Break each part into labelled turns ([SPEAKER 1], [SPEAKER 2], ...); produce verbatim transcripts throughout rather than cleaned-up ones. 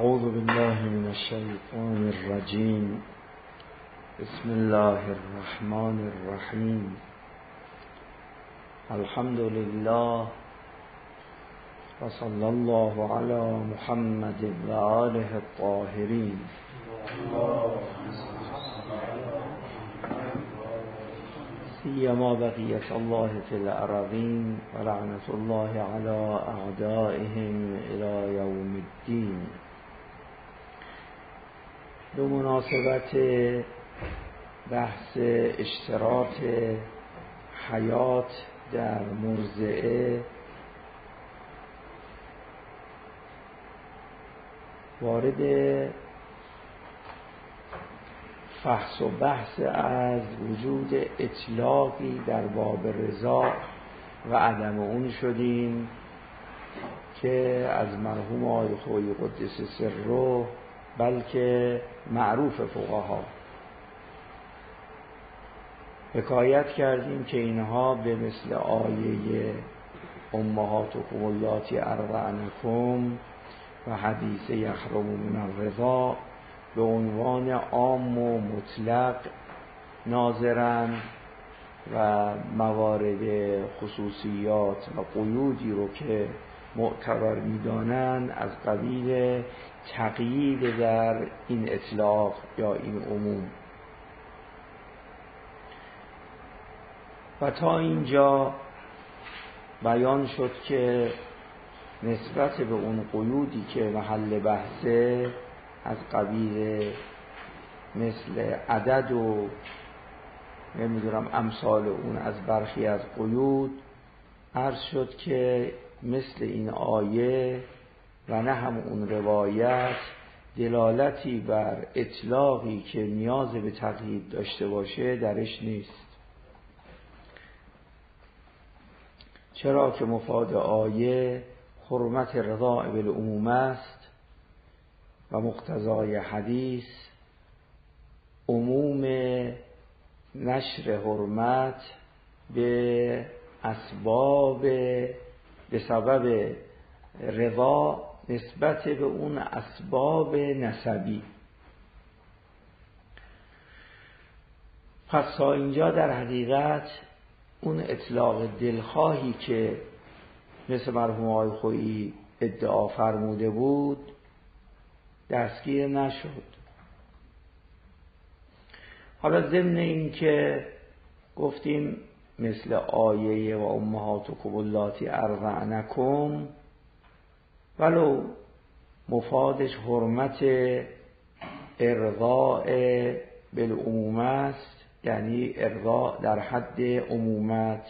[SPEAKER 1] اعوذ بالله من الشیطان الرجیم. بسم الله الرحمن الرحیم. الحمد لله و صلی الله علی محمد و آله الطاهرین. سیما بقیت الله فی الارضین و لعنت الله علی اعدائهم الی یوم الدین. به مناسبت بحث اشتراط حیات در مرضعه وارد فحص و بحث از وجود اطلاقی در باب رضا و عدم اون شدیم که از مرحوم آقای خویی قدس سره بلکه معروف فقها حکایت کردیم که اینها به مثل آیه امهاتکم اللاتی ارضعنکم و حدیث یحرم من الرضاع به عنوان عام و مطلق ناظرند و موارد خصوصیات و قیودی رو که معتبر می‌دانند از قبیل تقیید در این اطلاق یا این عموم. و تا اینجا بیان شد که نسبت به اون قیودی که محل بحثه از قبیل مثل عدد و نمیدونم امثال اون از برخی از قیود عرض شد که مثل این آیه و نه هم اون روایت دلالتی بر اطلاقی که نیاز به تقیید داشته باشه درش نیست، چرا که مفاد آیه حرمت رضاع بالعموم است و مقتضای حدیث عموم نشر حرمت به اسباب به سبب رضا نسبت به اون اسباب نسبی. پس تا اینجا در حقیقت اون اطلاق دلخواهی که مثل مرحوم آقای خویی ادعا فرموده بود دستگیر نشد. حالا ضمن این که گفتیم مثل آیه و امهاتکم اللاتی ارضعنکم ولو مفادش حرمت ارضاء بالعموم است، یعنی ارضاء در حد عمومت،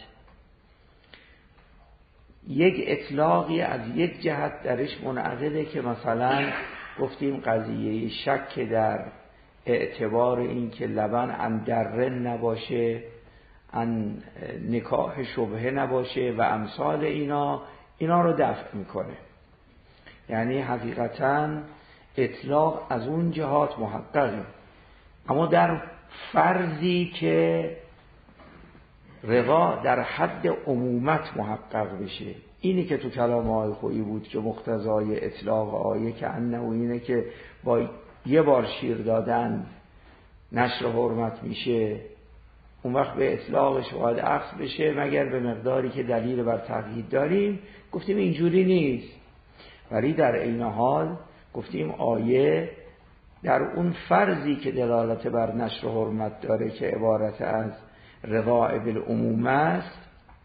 [SPEAKER 1] یک اطلاقی از یک جهت درش منعقده که مثلا گفتیم قضیه شک در اعتبار این که لبن ان درن نباشه، ان نکاح شبهه نباشه و امثال اینا اینا رو دفع میکنه. یعنی حقیقتا اطلاق از اون جهات محققه، اما در فرضی که رضا در حد عمومت محقق بشه. اینی که تو کلام آقای خویی بود که مقتضای اطلاق آیه که انه اینه که با یه بار شیر دادن نشر حرمت میشه، اون وقت به اطلاقش باید اخذ بشه مگر به مقداری که دلیل بر تقیید داریم. گفتیم اینجوری نیست، ولی در عین حال گفتیم آیه در اون فرضی که دلالت بر نشر حرمت داره که عبارت از رضاع بالعموم است،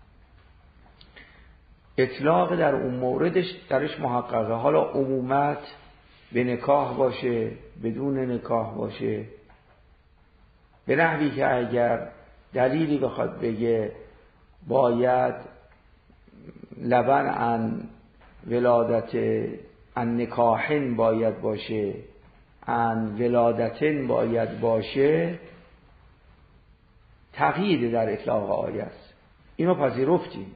[SPEAKER 1] اطلاق در اون موردش درش محققه. حالا عمومت به نکاح باشه بدون نکاح باشه، به نحوی که اگر دلیلی بخواد بگه باید لبن عن ولادت عن نکاحن باید باشه، عن ولادتن باید باشه، تقیید در اطلاق آیه است. اینو پذیرفتیم،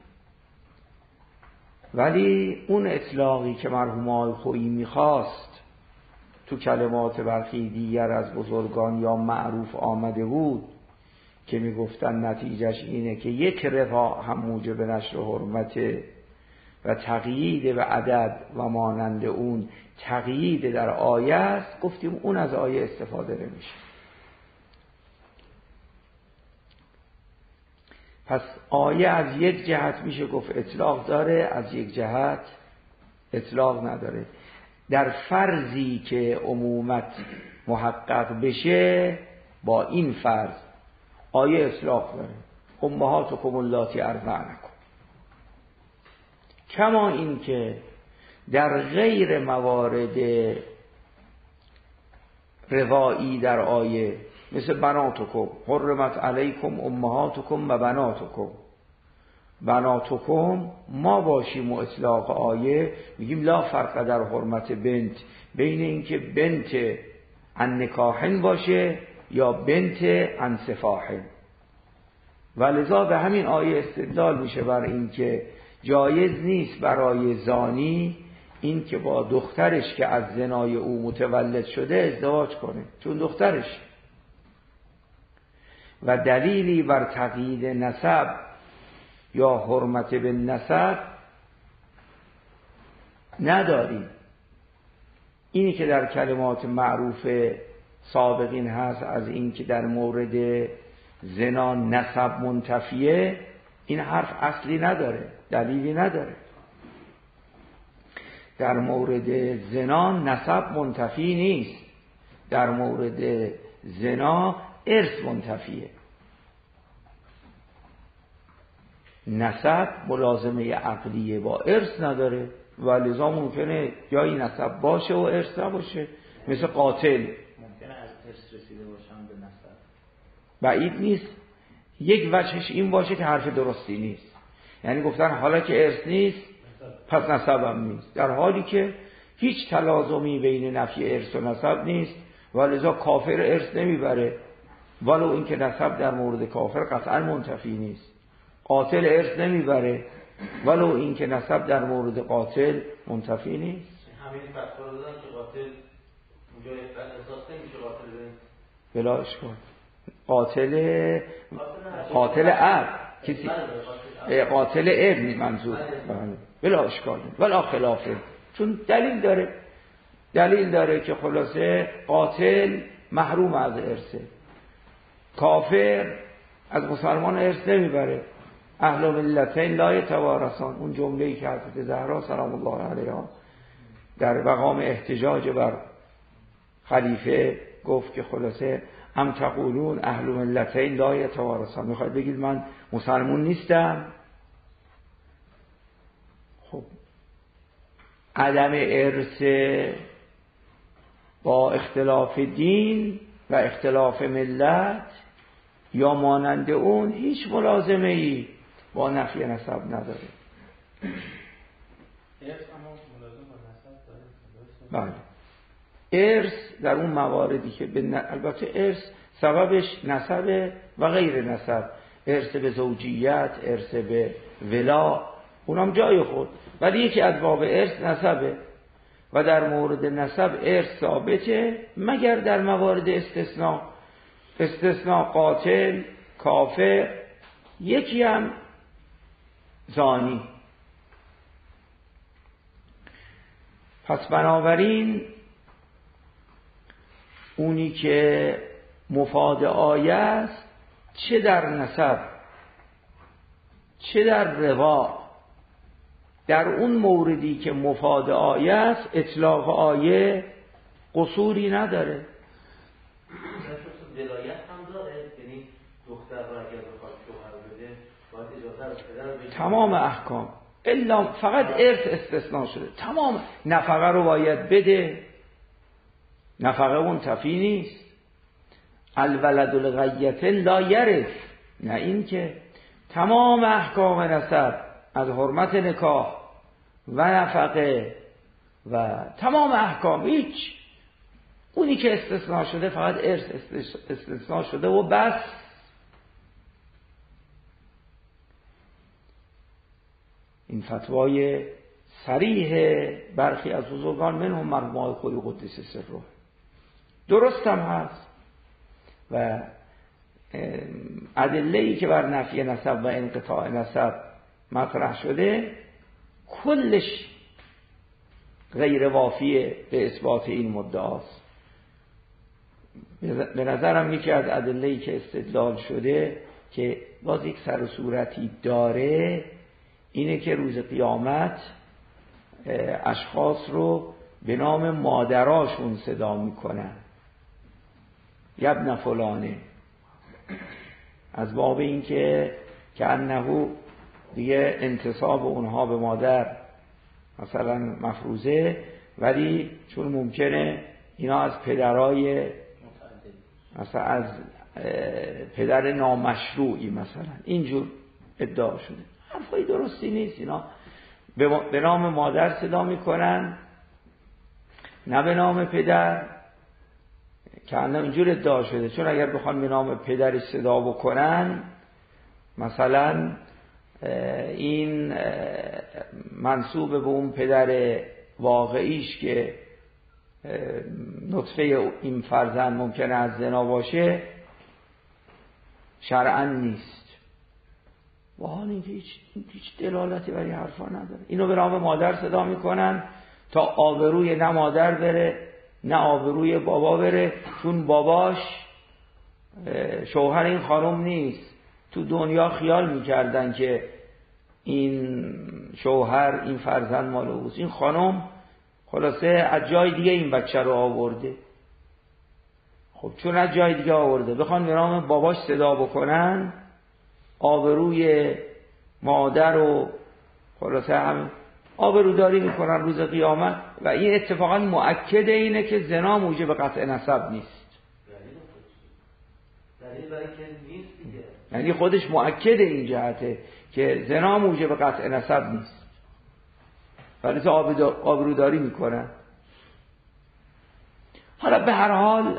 [SPEAKER 1] ولی اون اطلاقی که مرحوم آقای خویی میخواست تو کلمات برخی دیگر از بزرگان یا معروف آمده بود که میگفتن نتیجهش اینه که یک رضا هم موجب نشر حرمت و تقیید و عدد و مانند اون تقیید در آیه است، گفتیم اون از آیه استفاده نمیشه. پس آیه از یک جهت میشه گفت اطلاق داره، از یک جهت اطلاق نداره. در فرضی که عمومت محقق بشه، با این فرض آیه اطلاق داره، امهاتکم اللاتی ارضعنکم. کما این که در غیر موارد روایی در آیه مثل بناتکم حرمت علیکم امهاتکم و بناتکم، بناتکم ما باشیم و اطلاق آیه میگیم لا فرق در حرمت بنت بین اینکه بنت عن نکاحن باشه یا بنت عن سفاحن، و لذا به همین آیه استدلال میشه بر اینکه جایز نیست برای زانی این که با دخترش که از زنای او متولد شده ازدواج کنه، چون دخترش. و دلیلی بر تقیید نسب یا حرمت به نسب نداریم. اینی که در کلمات معروف سابقین هست از این که در مورد زنا نسب منتفیه، این حرف اصلی نداره، دلیلی نداره. در مورد زنا نسب منتفی نیست، در مورد زنا ارث منتفیه. نسب ملازمه عقلیه با ارث نداره و لذا ممکنه جایی نسب باشه و ارث نباشه. مثل قاتل
[SPEAKER 2] ممکنه از ارث رسیده باشن به نسب،
[SPEAKER 1] بعید نیست. یک وجهش این باشه که حرف درستی نیست، یعنی گفتن حالا که ارث نیست پس نسب هم نیست، در حالی که هیچ تلازمی بین نفی ارث و نسب نیست و لذا کافر ارث نمیبره، ولو اینکه نسب در مورد کافر قطعا منتفی نیست. قاتل ارث نمیبره ولو اینکه نسب در مورد قاتل منتفی نیست.
[SPEAKER 2] همین فتوا رو دادن که قاتل اونجا احساس نمیشه قاتل بره،
[SPEAKER 1] بلا اشکال. قاتل قاتل اب کسی قاتل ابن منظور بلا اشکال ولا خلافه، چون دلیل داره، دلیل داره که خلاصه قاتل محروم از ارثه، کافر از مسلمان ارث نمیبره. اهل ملتین لا یتوارثان، اون جمله‌ای که حضرت زهرا سلام الله علیها در مقام احتجاج بر خلیفه گفت که خلاصه ام تقولون اهل ملتین لا یتوارثان، میخواید بگید من مسلمون نیستم؟ خب عدم ارث با اختلاف دین و اختلاف ملت یا مانند اون هیچ ملازمه ای با نفی نسب نداره.
[SPEAKER 2] ارث اما ملازم با نسب داره.
[SPEAKER 1] بله، ارث در اون مواردی که به البته ارث سببش نسب و غیر نسب، ارث به زوجیت، ارث به ولا، اونم جای خود، ولی یکی از باب ارث نسبه و در مورد نسب ارث ثابته مگر در موارد استثناء. استثناء قاتل، کافر، یکی هم زانی. پس بنابراین اونی که مفاد آیه است چه در نسب چه در روا، در اون موردی که مفاد آیه است اطلاق آیه قصوری نداره.
[SPEAKER 2] ولایت هم داره، یعنی دختر را اگر بخواد شوهر بده باید اجازه از پدر رو بگیره.
[SPEAKER 1] تمام احکام الا فقط ارث استثناء شده، تمام نفقه رو باید بده، نفقه منتفی نیست. الولد الغیت لا یرث، نه این که تمام احکام نسب از حرمت نکاح و نفقه و تمام احکام، هیچ اونی که استثناء شده فقط ارث استثناء شده و بس. این فتوای صریح برخی از بزرگان منهم مرحوم آقای خویی قدس سره درست هم هست و ادله‌ای که بر نفی نسب و انقطاع نسب مطرح شده کلش غیر وافیه به اثبات این مدعاست. به نظرم یکی از ادله‌ای که استدلال شده که باز یک سر و صورتی داره اینه که روز قیامت اشخاص رو به نام مادراشون صدا میکنن، یبن فلانه، از باب این که که انهو دیگه انتصاب اونها به مادر مثلا مفروضه، ولی چون ممکنه اینا از پدرای مثلا از پدر نامشروعی مثلا اینجور ادعا شده. حرفای درستی نیست. اینا به نام مادر صدا میکنن نه به نام پدر، که الان اینجور ادعا شده. چون اگر بخوان به نام پدرش صدا بکنن مثلا این منسوب به اون پدر واقعیش که نطفه این فرزند ممکنه از زنا باشه شرعاً نیست. و حال این هیچ هیچ دلالتی برای حرفا نداره. اینو به نام مادر صدا میکنن تا آبروی نه مادر بره نه آبروی بابا بره، چون باباش شوهر این خانم نیست. تو دنیا خیال میکردن که این شوهر این فرزند مال اوست. این خانم خلاصه از جای دیگه این بچه رو آورده. خب چون از جای دیگه آورده بخوان به نام باباش صدا بکنن، آبروی مادر و خلاصه هم آبروداری میکنن روز قیامت. و این اتفاقا مؤکد اینه که زنا موجب قطع نسب نیست. یعنی خودش مؤکد این جهته که زنا موجب قطع نسب نیست، ولی تو آبروداری میکنن. حالا به هر حال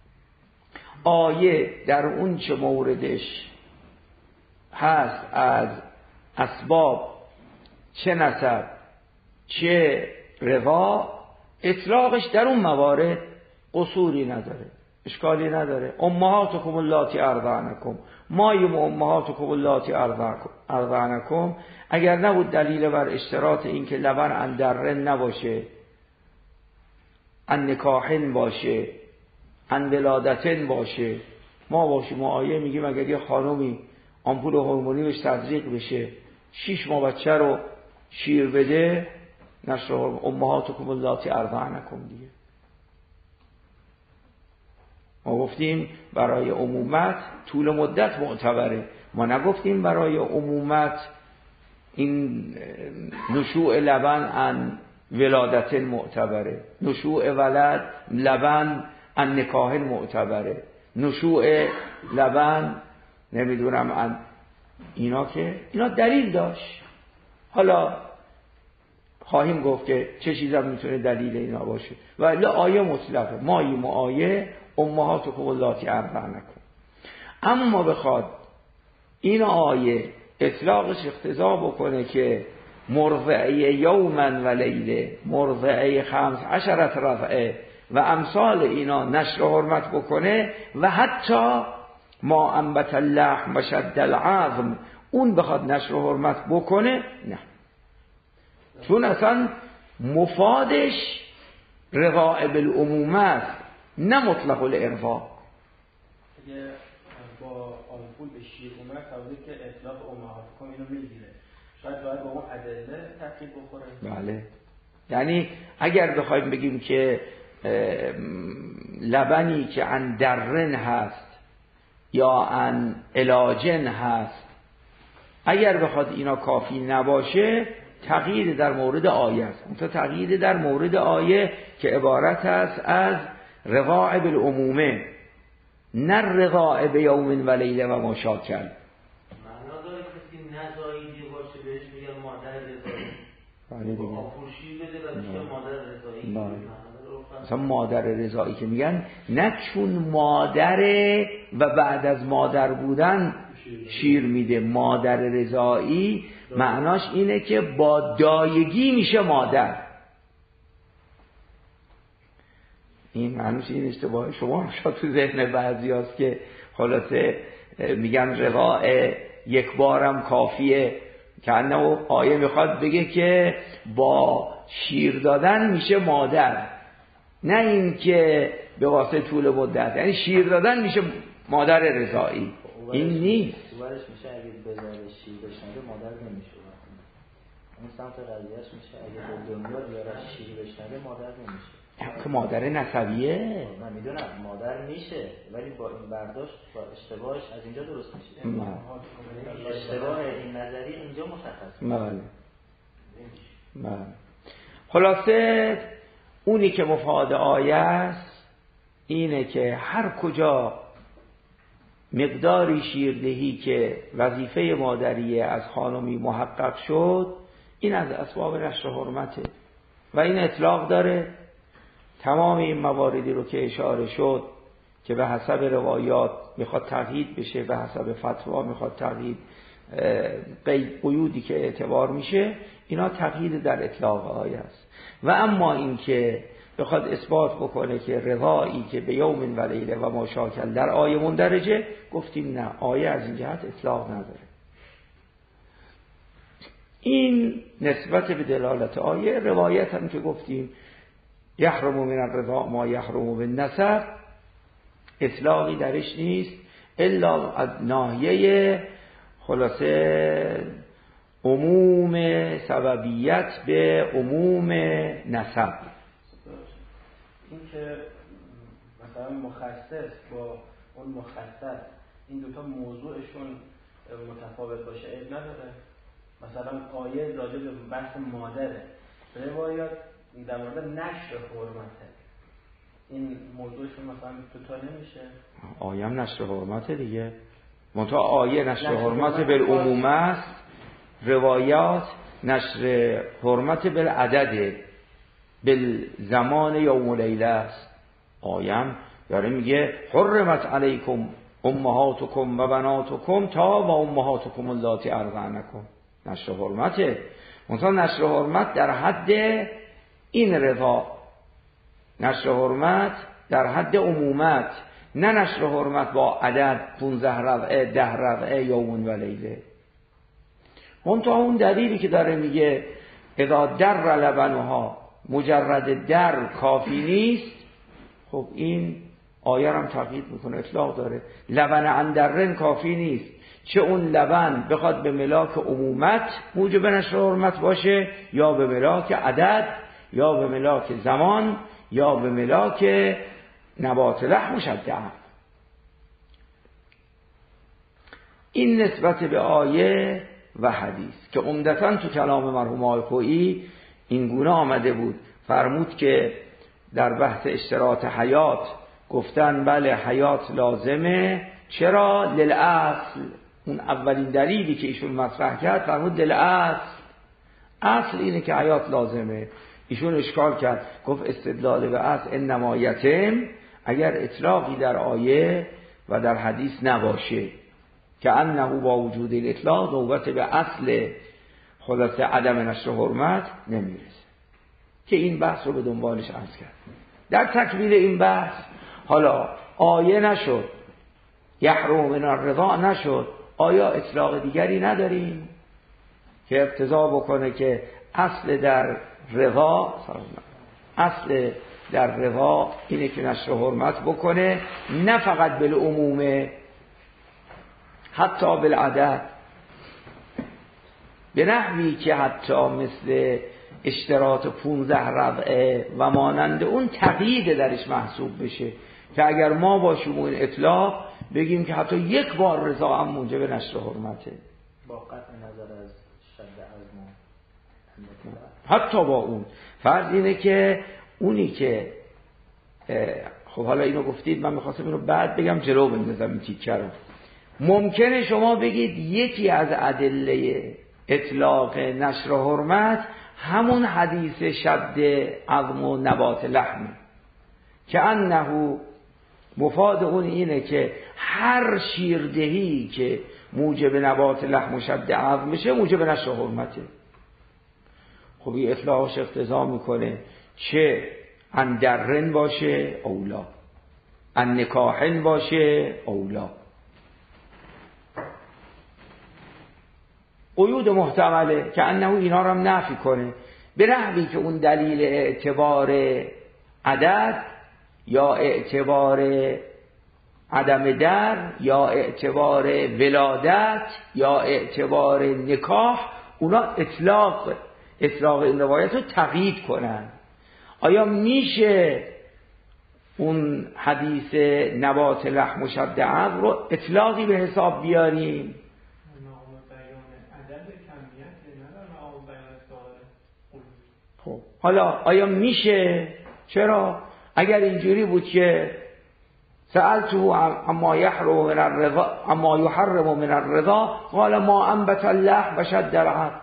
[SPEAKER 1] آیه در اون چه موردش هست از اسباب چه نسب چه روا، اطلاقش در اون موارد قصوری نداره، اشکالی نداره. امهاتکم اللاتی ارضعنکم، ما یم امهاتکم اللاتی ارضعنکم، اگر نبود دلیل بر اشتراط این که لبن اندرن نباشه، ان نکاحن باشه، ان ولادتن باشه، ما باشیم. ما آیه میگیم اگر یه خانومی آمپول هورمونی بهش تزریق بشه شش ماه بچه رو شیر بده، نشر امهاتکم اللاتی ارضعنکم دیگه. ما گفتیم برای عمومت طول مدت معتبره، ما نگفتیم برای عمومت این نشوء لبن ان ولادت معتبره، نشوء ولد لبن ان نکاح معتبره، نشوء لبن نمیدونم ان اینا، که اینا دلیل داشت. حالا خواهیم گفت که چه چیزا میتونه دلیل اینا باشه. ولی آیه مطلقه، ما یم آیه امهاتکم اللاتی ارضعنکم. اما بخواد این آیه اطلاقش اقتضا بکنه که مرضعه یوما و لیله، مرضعه خمس عشرت رضعه و امثال اینا نشر حرمت بکنه، و حتی ما انبت اللحم و شد العظم اون بخواد نشر حرمت بکنه، نه، چون اصلا مفادش رغائب العمومت نه مطلق الارضا.
[SPEAKER 3] اگه با آمپول به شیر اومد توضیح که اطلاق امهاتکم اینو میگیره، شاید باید با اون ادله تفکیک بخوره.
[SPEAKER 1] بله، یعنی اگر بخوایم بگیم که لبنی که ان درن هست یا ان علاجن هست، اگر بخواد اینا کافی نباشه تغییر در مورد آیه است. اون تغییر در مورد آیه که عبارت است از رغائب العمومه، نه رغائب یوم و لیله و ما شاکل.
[SPEAKER 2] معنا داره کسی نزاییدی باشه بهش میگن مادر رضایی.
[SPEAKER 1] بله دیگه.
[SPEAKER 2] آفوشی بده و میشه مادر رضایی.
[SPEAKER 1] مثلا مادر رضایی که میگن نه چون مادره و بعد از مادر بودن شیر میده. مادر رضایی معناش اینه که با دایگی میشه مادر. این معنیش این اشتباه شما شاید تو ذهن بعضی هست که خلاصه میگن رضاع یک بارم کافیه که انه آیه میخواد بگه که با شیر دادن میشه مادر، نه این که به واسطه طول مدت، یعنی شیر دادن میشه مادر رضاعی. این نیست.
[SPEAKER 2] اولش میشه اگه بذاره شیر بشنده مادر نمیشه. اون سمت قضیهش میشه اگه به دنیا بیاره شیر بشنده مادر نمیشه.
[SPEAKER 1] که مادر نسبیه.
[SPEAKER 2] من میدونم مادر میشه، ولی با این برداشت با اشتباهش از اینجا درست میشه. اشتباه این نظری اینجا مشخص میشه.
[SPEAKER 1] بله. بله. خلاصه اونی که مفاد آیه است اینه که هر کجا مقداری شیردهی که وظیفه مادریه از خانمی محقق شد، این از اسباب نشر حرمته و این اطلاق داره. تمام این مواردی رو که اشاره شد که به حسب روایات میخواد تقیید بشه، به حسب فتوا میخواد تقیید، قیودی که اعتبار میشه، اینا تقیید در اطلاق آیه است. و اما این که بخواد اثبات بکنه که رضایی که به یوم و لیله و ما شاکل در آیه مندرجه، گفتیم نه، آیه از این جهت اطلاق نداره. این نسبت به دلالت آیه. روایت هم که گفتیم یحرم من الرضاع ما یحرم بالنسب، اطلاقی درش نیست الا از ناحیه خلاصه عموم سببیت به عموم نسب.
[SPEAKER 3] این که مثلا مخصص با اون مخصص این دوتا موضوعشون متفاوت باشه عیب نداره. مثلا آیه راجع به بحث مادره، روایات در مورد نشر حرمته، این موضوعشون مثلا دوتا نمیشه.
[SPEAKER 1] آیه هم نشر حرمته دیگه، منتها آیه نشر حرمت بالعموم است، روایات نشر حرمت بالعدد بالزمان یوم و لیله است. آیه هم داره میگه حرمت علیکم امهاتکم و بناتکم تا و امهاتکم اللاتی ارضعنکم، نشر حرمته. منتها نشر حرمت در حد این رضا، نشر حرمت در حد عمومت، نه نشر حرمت با عدد پونزده رضعه ده رضعه یوم و لیله. منتها اون دلیلی که داره میگه اذا در لبنها، مجرد در کافی نیست، خب این آیه هم تقیید میکنه، اطلاق داره. لبن اندرن کافی نیست، چه اون لبن بخواد به ملاک عمومت موجب نشر حرمت باشه، یا به ملاک عدد، یا به ملاک زمان، یا به ملاک نبات لحم مشدد. این نسبت به آیه و حدیث که عمدتاً تو کلام مرحوم آقای خویی این گونه آمده بود. فرمود که در بحث اشتراط حیات گفتن بله حیات لازمه. چرا؟ للأصل. اون اولین دلیلی که ایشون مطرح کرد فرمود للأصل، اصل اینه که حیات لازمه. ایشون اشکال کرد، گفت استدلال به اصل انما یتم اگر اطلاقی در آیه و در حدیث نباشه، که انه با وجود الاطلاق نوبت به اصل خلاصه عدم نشر حرمت نمیرسه. که این بحث رو به دنبالش عرض کرد. در تکمیل این بحث حالا آیه نشد، یحرم من الرضاع نشد، آیا اطلاق دیگری نداریم که اقتضا بکنه که اصل در رضا، اصل در رضا اینه که نشر حرمت بکنه، نه فقط بالعموم، حتی بالعدد، به نحوی که حتی مثل اشتراط پونزده رضعه و مانند اون تقیید درش محسوب بشه، که اگر ما با شمول اطلاق بگیم که حتی یک بار رضا هم موجب نشر حرمته،
[SPEAKER 2] با قطع نظر از شد عزم،
[SPEAKER 1] حتی با اون فرض اینه که اونی که خب حالا اینو گفتید، من میخواستم اینو بعد بگم جلو بندازم این تیکه رو. ممکنه شما بگید یکی از ادله اطلاق نشر حرمت همون حدیث شد عظم و نبات لحم، که انه مفاد اون اینه که هر شیردهی که موجب نبات لحم و شد عظم بشه موجب نشر حرمته. خب این اطلاقش اقتضا میکنه چه اندرن باشه اولا، ان نکاحن باشه اولا. قیود محتمله که انه اینا رو هم نفی کنه به نحوی که اون دلیل اعتبار عدد یا اعتبار عدم در یا اعتبار ولادت یا اعتبار نکاح اونا اطلاق اطلاق این روایت رو تقیید کنن. آیا میشه اون حدیث نبات لحم و شد عقل رو اطلاقی به حساب بیاریم؟ خب حالا آیا میشه؟ چرا؟ اگر اینجوری بود که سألته اما یحرم من الرضا اما یحرم من الرضا قال ما انبت اللحم و شد العقل،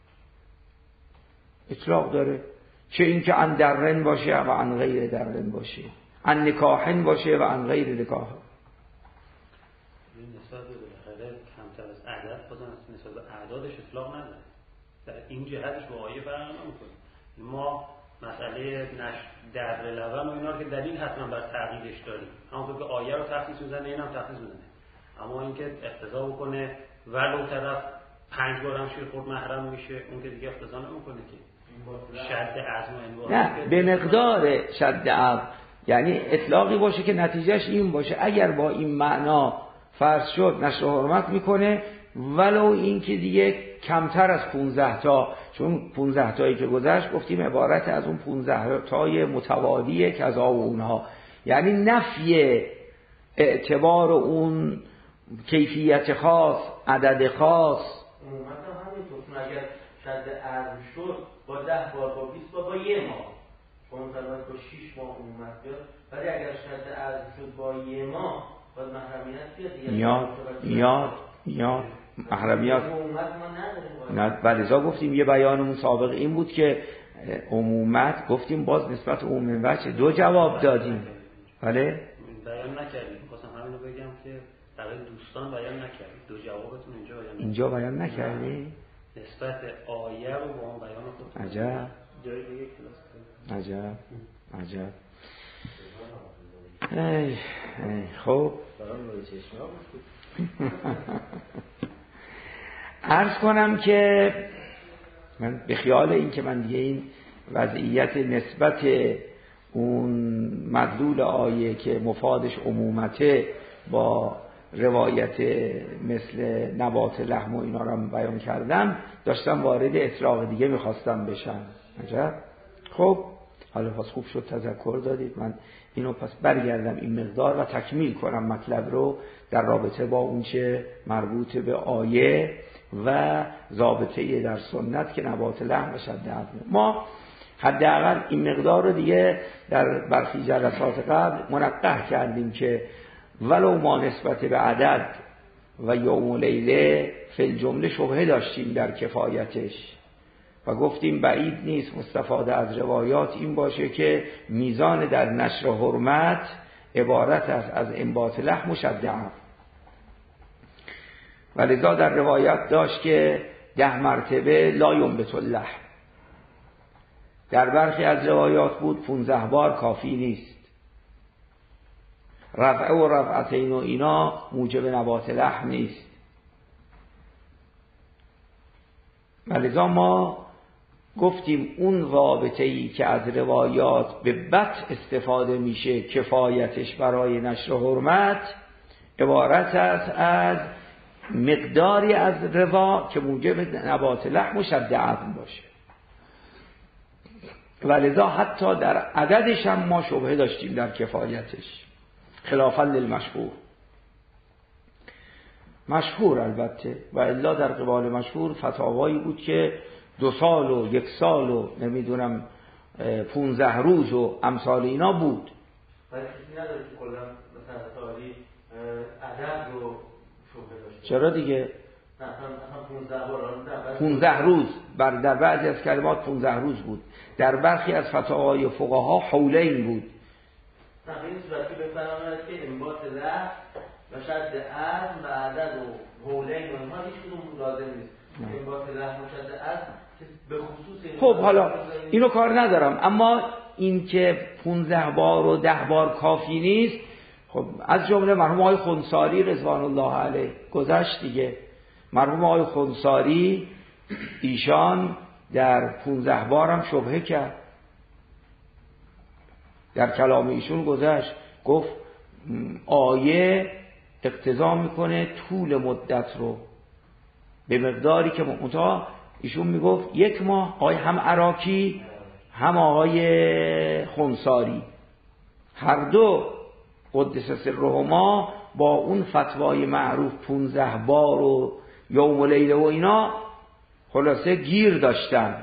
[SPEAKER 1] اطلاق داره، چه اینکه عن درن باشه و عن غیر درن باشه، عن نکاحن باشه و عن غیر نکاح.
[SPEAKER 4] این نسبت به بالاخره کمتر از عدد بازم نسبت به اعدادش اطلاق نداره، در این جهتش با آیه فرق نمی‌کنه. ما مسئله نش در لبن و اینا که دلیل حتما بر تغییرش داریم، همونطور که آیه رو تخصیص میزنه اینم تخصیص میزنه، اما اینکه اقتضا بکنه ولو طرف پنج بارم شیر خورد محرم میشه، اون که دیگه اقتضا نمیکنه که شد عزم.
[SPEAKER 1] نه به مقدار شد عزم، یعنی اطلاقی باشه که نتیجهش این باشه اگر با این معنا فرض شد نشر حرمت میکنه ولو این که دیگه کمتر از پونزده تا، چون پونزده تایی که گذشت گفتیم عبارت از اون پونزده تای متوالیه کذا و اونها، یعنی نفی اعتبار اون کیفیت خاص عدد خاص.
[SPEAKER 3] مثلا همینطور اگر شد عزم شد با ده بار با بیست بار با یه ماه چون مثلا با شیش ماه اومد بیاد، ولی اگر شد عزم شد با یه ماه باید محرمیت بیاد دیگه
[SPEAKER 1] میاد میاد میاد محرمیت نه. بلذا گفتیم یه بیانمون سابق این بود که عمومت گفتیم باز نسبت عموم بچه دو جواب دادیم. بله
[SPEAKER 4] بیان نکردیم، خواستم همین رو بگم که برای دوستان بیان نکردیم، دو جوابتون اینجا بیان نکردیم.
[SPEAKER 1] اینجا بیان نکردیم
[SPEAKER 4] نسبت آیه رو با اون بیان خودتون
[SPEAKER 1] عجب
[SPEAKER 4] جای دیگه کلاس
[SPEAKER 1] عجب عجب ای ای خب عرض کنم که من به خیال این که من دیگه این وضعیت نسبت اون مدلول آیه که مفادش عمومته با روایت مثل نبات لحم و اینا رو بیان کردم داشتم وارد اطلاق دیگه میخواستم بشم. عجب. خب حالا پس خوب شد تذکر دادید، من اینو پس برگردم این مقدار و تکمیل کنم مطلب رو در رابطه با اون چه مربوط به آیه و ضابطه در سنت که نبات لحم و شد عظم. ما حداقل این مقدار رو دیگه در برخی جلسات قبل منقح کردیم که ولو ما نسبت به عدد و یوم و لیله فی الجمله شبهه داشتیم در کفایتش و گفتیم بعید نیست مستفاده از روایات این باشه که میزان در نشر حرمت عبارت است از انبات لحم و شد عظم، ولذا در روایت داشت که ده مرتبه لا ینبت اللحم، در برخی از روایات بود پونزده بار کافی نیست، رفعه و رفعتین و اینا موجب نبات لحم نیست. ولذا ما گفتیم اون رابطه‌ای که از روایات به بط استفاده میشه کفایتش برای نشر حرمت عبارت است از مقداری از روا که موجب نبات لحم و شد عظم باشه، ولذا حتی در عددش هم ما شبهه داشتیم در کفایتش خلافا للمشهور. مشهور البته و الا در قبال مشهور فتاوایی بود که دو سال و یک سال و نمیدونم پونزه روز و امثال اینا بود.
[SPEAKER 3] ولی کسی نداره که کلا مثلا تاریخ عدد رو شبهه داشته.
[SPEAKER 1] چرا دیگه؟
[SPEAKER 3] نه مثلا پونزده بار
[SPEAKER 1] پونزده روز بر در بعضی از کلمات پونزده روز بود، در برخی از فتاوای فقها حولین بود.
[SPEAKER 3] نه به این صورت که بفرماید که انبات لحم و شد عظم و عدد و حولین و اینها هیچ کدوم لازم نیست. انبات لحم و شد عظم به خصوص
[SPEAKER 1] خب حالا اینو کار ندارم، اما این که پونزده بار و ده بار کافی نیست، خب از جمله مرحوم آقای خنثاری رضوان الله علیه گذشت دیگه، مرحوم آقای خنثاری ایشان در پونزده بارم شبهه کرد، در کلام ایشون گذشت گفت آیه اقتضا میکنه طول مدت رو به مقداری که منتها ایشون میگفت یک ماه. آقای هم عراقی هم آقای خنثاری هر دو قدس سرهما با اون فتوای معروف پونزده بار و یوم و لیله و اینا خلاصه گیر داشتن.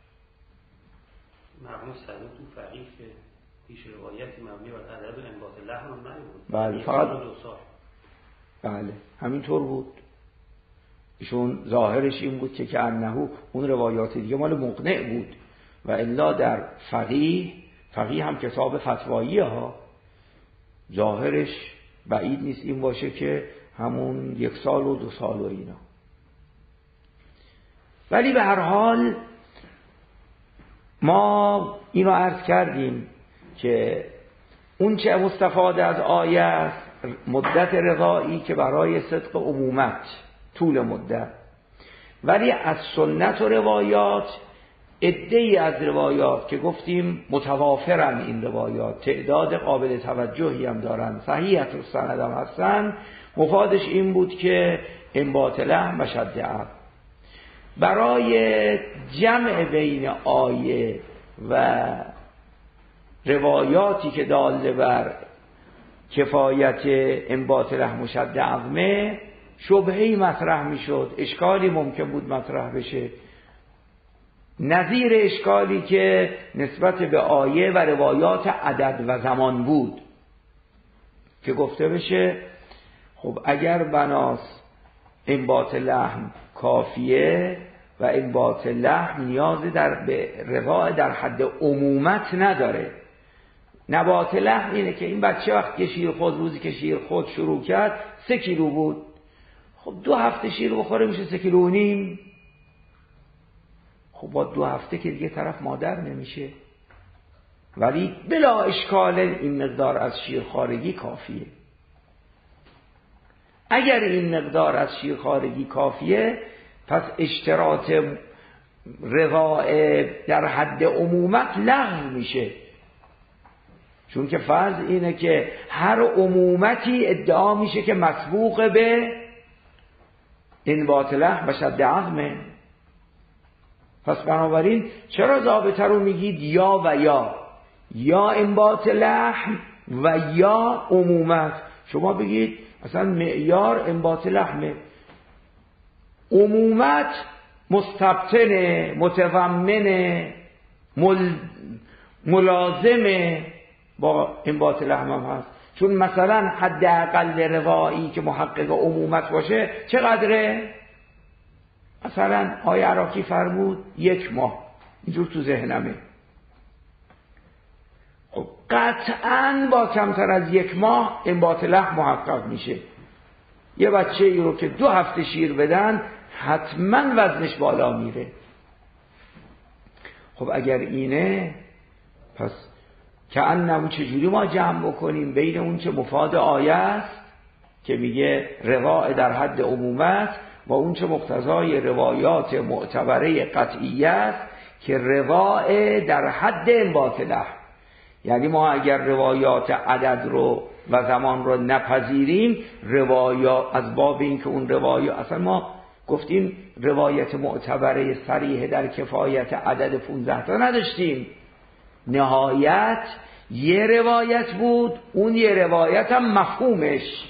[SPEAKER 4] مرحوم صدوق تو فقیه که پیش روایتی مبنی بر عدد و انباط لحن هم نبود.
[SPEAKER 1] بله فقط
[SPEAKER 4] دو سال.
[SPEAKER 1] بله همینطور بود. ایشون ظاهرش این بود که که انهو اون روایات دیگه مال مقنع بود و الا در فقیه فقیه هم کتاب فتواییه ها، ظاهرش بعید نیست این باشه که همون یک سال و دو سال و اینا. ولی به هر حال ما اینو عرض کردیم که اون چه مستفاد از آیه است مدت رضایی که برای صدق عمومت طول مدت، ولی از سنت و روایات عده‌ای از روایات که گفتیم متوافرن، این روایات تعداد قابل توجهی هم دارن، صحیحت السند هم هستن، مفادش این بود که انباط لحم و شد عقل. برای جمع بین آیه و روایاتی که داله بر کفایت انباط لحم و شد عظمه شبهه‌ای مطرح میشد، اشکالی ممکن بود مطرح بشه، نظیر اشکالی که نسبت به آیه و روایات عدد و زمان بود که گفته بشه خب اگر بناس انباط لحم کافیه و انباط لحم نیازی در به رضا در حد عمومت نداره. نبات لحم اینه که این بچه وقت که شیر خود روزی که شیر خود شروع کرد سه کیلو بود، خب دو هفته شیر بخوره میشه سه کیلو و نیم، خب با دو هفته که دیگه طرف مادر نمیشه، ولی بلا اشکال این مقدار از شیرخوارگی کافیه. اگر این مقدار از شیرخوارگی کافیه پس اشتراط رضاء در حد عمومت لغو میشه، چون که فرض اینه که هر عمومتی ادعا میشه که مسبوق به انباط لحم و شد عظمه. پس بنابراین چرا ضابطه رو میگید یا و یا یا انباط لحم و یا عمومت؟ شما بگید مثلا معیار انباط لحمه، عمومت مستبطنه متضمنه مل... ملازمه با انباط لحم هم هست، چون مثلا حداقل روایی که محقق عمومت باشه چقدره؟ مثلا آیه عراقی فرمود یک ماه، اینجور تو ذهنمه. خب قطعاً با کمتر از یک ماه انباط لحم محقق میشه. یه بچه ای رو که دو هفته شیر بدن حتما وزنش بالا میره. خب اگر اینه پس که انمو چجوری ما جمع بکنیم بین اون چه مفاد آیه است که میگه رضاء در حد عمومت و اون چه مقتضای روایات معتبره قطعیه است که رضاء در حد انباط لحم. یعنی ما اگر روایات عدد رو و زمان رو نپذیریم، روایات از باب این که اون روایات اصلا ما گفتیم روایت معتبره صریح در کفایت عدد پونزده تا نداشتیم، نهایت یه روایت بود، اون یه روایت هم مفهومش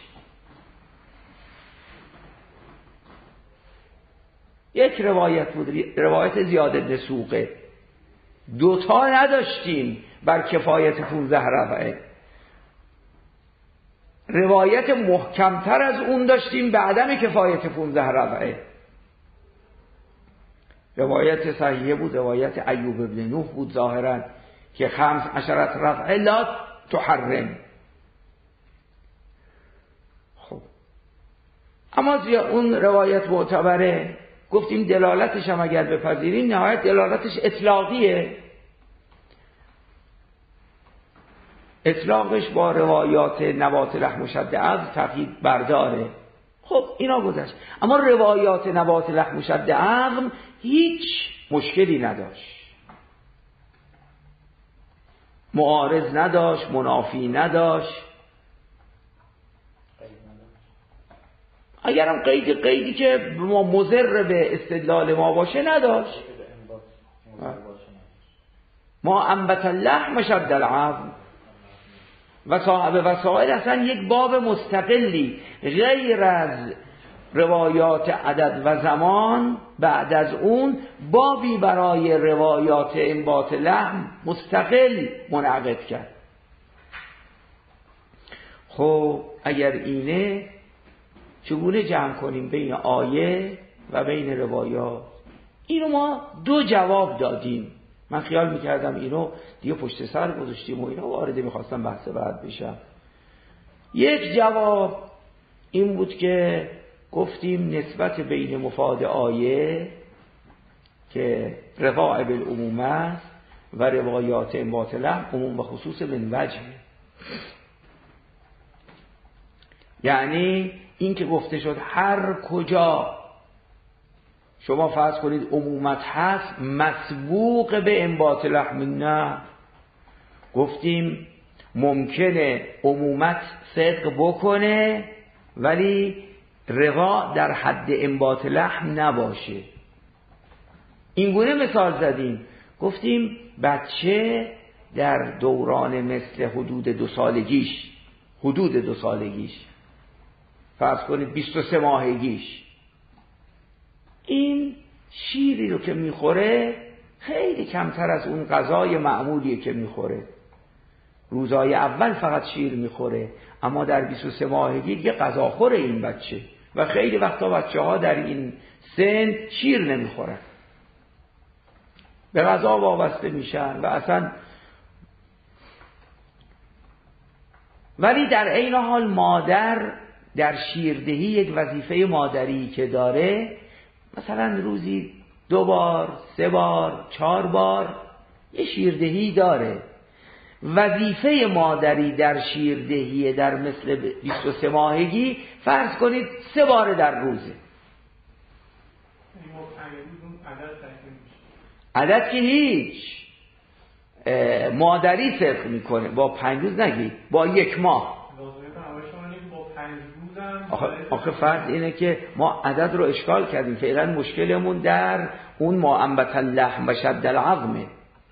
[SPEAKER 1] یک روایت بود، روایت زیاد بن سوقه. دوتا نداشتیم بر کفایت پونزده رفعه، روایت محکمتر از اون داشتیم به عدم کفایت پونزده رفعه. روایت صحیحه بود، روایت ایوب ابن نوح بود ظاهرا که خمس عشرت رفعه لا تحرم. خب اما زیاد اون روایت معتبره گفتیم دلالتش هم اگر بپذیریم نهایت دلالتش اطلاقیه، اطلاقش با روایات نبات لحم و شد عظم تقیید برداره. خب اینا گذشت. اما روایات نبات لحم شد عظم هیچ مشکلی نداشت، معارض نداشت، منافی نداشت. اگرم قید قیدی که ما مضر به استدلال ما باشه نداشت. ما انبت اللحم شد العظم و صاحب وسائل اصلا یک باب مستقلی غیر از روایات عدد و زمان، بعد از اون بابی برای روایات انبات لحم مستقل منعقد کرد. خب اگر اینه چگونه جمع کنیم بین آیه و بین روایات؟ اینو ما دو جواب دادیم. من خیال میکردم اینو دیگه پشت سر گذاشتیم و اینو وارد میخواستم بحث بعد بشم. یک جواب این بود که گفتیم نسبت بین مفاد آیه که رغائب العموم است و روایات انبات لحم عموم و خصوص من وجه، یعنی این که گفته شد هر کجا شما فرض کنید عمومت هست مسبوق به انبات لحم، نه، گفتیم ممکنه عمومت صدق بکنه ولی رغا در حد انبات لحم نباشه. اینگونه مثال زدیم، گفتیم بچه در دوران مثل حدود دو سالگیش حدود دو سالگیش فرض کنید بیست و سه ماهگیش این شیری رو که میخوره خیلی کمتر از اون غذای معمولیه که میخوره. روزای اول فقط شیر میخوره، اما در بیست و سه ماهگی دیگه غذا خوره این بچه و خیلی وقتا بچه ها در این سن شیر نمیخورن، به غذا وابسته میشن و اصلا. ولی در عین حال مادر در شیردهی یک وظیفه مادری که داره، مثلا روزی دو بار، سه بار، چهار بار یه شیردهی داره. وظیفه مادری در شیردهی در مثل بیست و سه ماهگی فرض کنید سه بار در روزه. عدد که هیچ مادری صدق میکنه، با پنج روز نگید، با یک ماه. آخه, آخه فرض اینه که ما عدد رو اشکال کردیم، فعلا مشکلمون در اون ما انبت اللحم و شد العظمه.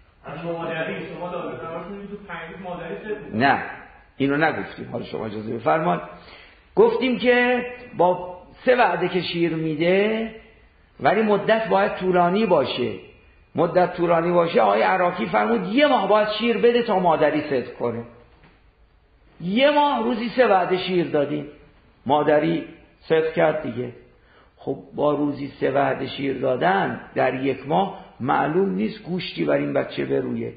[SPEAKER 1] نه اینو نگفتیم، حالا شما اجازه بفرمایید. گفتیم که با سه وعده که شیر میده ولی مدت باید طولانی باشه. مدت طولانی باشه آقای عراقی فرمود یه ماه باید شیر بده تا مادری صدق کنه. یه ماه روزی سه وعده شیر دادیم، مادری صدق کرد دیگه. خب با روزی سه وعده شیر دادن در یک ماه معلوم نیست گوشتی بر این بچه برویه.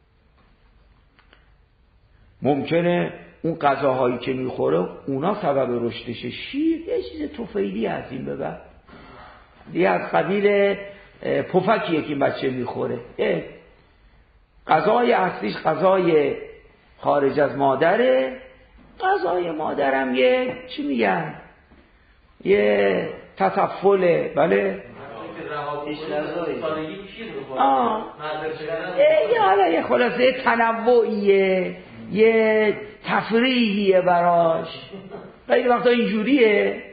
[SPEAKER 1] ممکنه اون غذاهایی که میخوره اونا سبب رشدشه. شیر یه چیز طفیلی از این به بعد دیگه از قبیل پفکیه که این بچه میخوره. غذای اصلیش غذای خارج از مادره، غذای مادرم یه چی میگن یه تطفله. بله آه یه حالا یه خلاصه تنوعیه، یه تفریحیه براش، خیلی وقتا اینجوریه.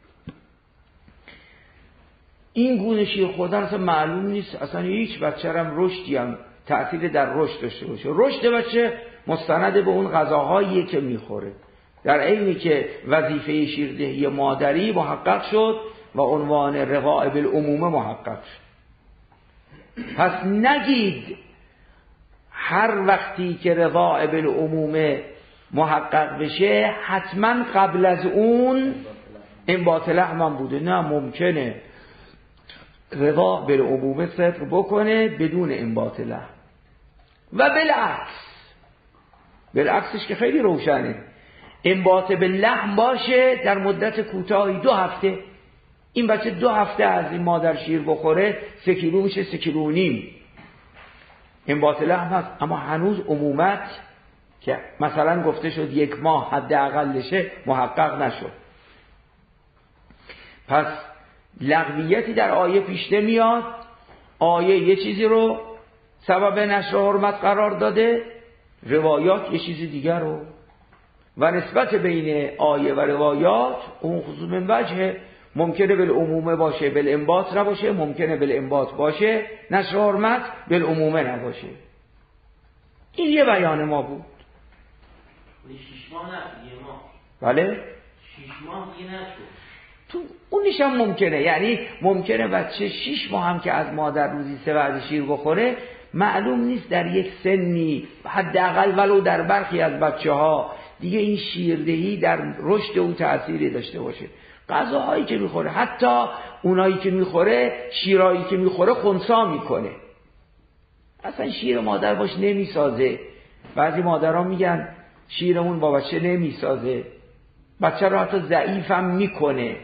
[SPEAKER 1] این گونه شیر خوردن اصلا معلوم نیست اصلا هیچ بچه هم رشدی هم تأثیر در رشد داشته باشه. رشد بچه مستند به اون غذاهایی که میخوره، در عینی که وظیفه شیردهی مادری محقق شد و عنوان رغائب العموم محقق شد. پس نگید هر وقتی که رغائب العموم محقق بشه حتما قبل از اون انبات لحم هم بوده. نه، ممکنه رغائب العموم صدق بکنه بدون انبات لحم و بالعکس. بالعکسش که خیلی روشنه، انبات باللحم باشه در مدت کوتاهی، دو هفته. این بچه دو هفته از این مادر شیر بخوره سه کیلو میشه، سه کیلو و نیم انبات لحم هست. اما هنوز عمومت که مثلا گفته شد یک ماه حد اقلشه محقق نشد. پس لغویتی در آیه پیش نمیاد، آیه یه چیزی رو سبب نشر حرمت قرار داده، روایات یه چیز دیگر رو، و نسبت بین آیه و روایات اون خصوص من وجه ممکنه بالعمومه باشه بالانباط نباشه، ممکنه بالانباط باشه نشر حرمت بالعمومه نباشه. این یه بیان ما بود.
[SPEAKER 2] شش ماه نه یه ماه.
[SPEAKER 1] بله
[SPEAKER 2] شش ماه دیگه نشد.
[SPEAKER 1] تو اونیش هم ممکنه، یعنی ممکنه بچه شش ماه هم که از مادر روزی سه وعده شیر بخوره، معلوم نیست در یک سنی حداقل ولو در برخی از بچه ها دیگه این شیردهی در رشد اون تأثیری داشته باشه. غذاهایی که میخوره، حتی اونایی که میخوره، شیرایی که میخوره خنثی میکنه، اصلا شیر مادر باش نمیسازه. بعضی مادرها میگن شیرمون با بچه نمیسازه، بچه رو حتی ضعیفم میکنه.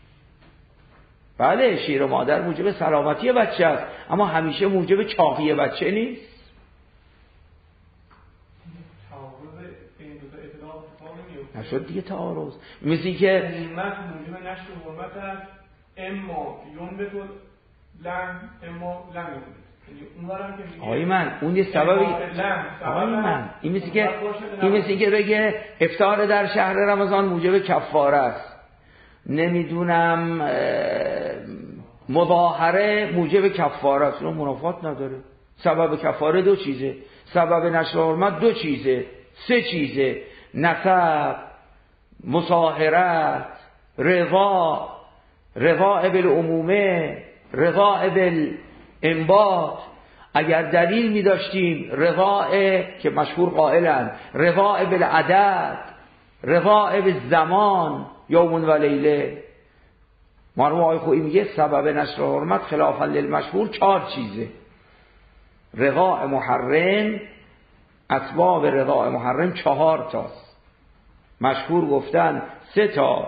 [SPEAKER 1] بله شیر مادر موجب سلامتی بچه است، اما همیشه موجب چاقی بچه نیست. نشد دیگه تعارض. مثلی که
[SPEAKER 5] امت موجب نشر حرمت است، اما یون به تو لن اما لن
[SPEAKER 1] آقای من اون یه سببی آقای من این مثل که این مثل که بگه افطار در شهر رمضان موجب کفاره است، نمیدونم مظاهره موجب کفاره است. اون منافات نداره. سبب کفاره دو چیزه، سبب نشر حرمت دو چیزه، سه چیزه: نسب، مصاهرت، رضا، رضا بالعمومه، رضا بالانباط. اگر دلیل می داشتیم رضا که مشهور قائلن، رضا بالعدد، رضا بالزمان، یوم و لیله. مرحوم آقای خویی میگه سبب نشر حرمت خلافا للمشهور چهار چیزه: رضا محرم، اسباب رضا محرم چهار تاست، مشهور گفتن سه تا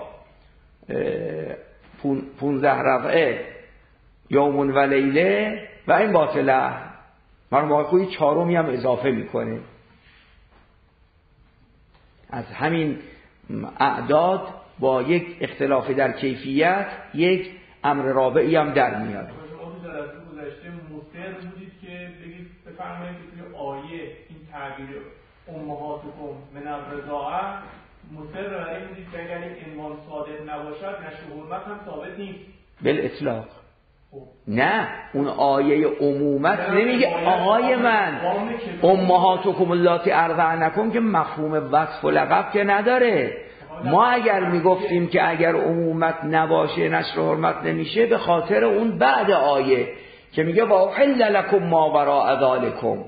[SPEAKER 1] پونزده رضعه، یوم و لیله و این باطله. مرحوم آقای خویی چهارمی هم اضافه میکنه. از همین اعداد با یک اختلاف در کیفیت یک امر رابعی هم در میاد.
[SPEAKER 5] شما تو جلسه گذشته مصر بودید که بگید بفرمایید که توی آیه این تعبیر امهاتکم من الرضاعه مصر برای بودید که اگر این عنوان صادق نباشد نشر حرمت هم ثابت نیست
[SPEAKER 1] بالاطلاق. نه اون آیه عمومت نمیگه آقای من امهاتکم اللاتی ارضعنکم که مفهوم وصف و لقب که نداره. ما اگر میگفتیم که اگر عمومت نباشه نشر حرمت نمیشه، به خاطر اون بعد آیه که میگه و احل لکم ما وراء ذالکم،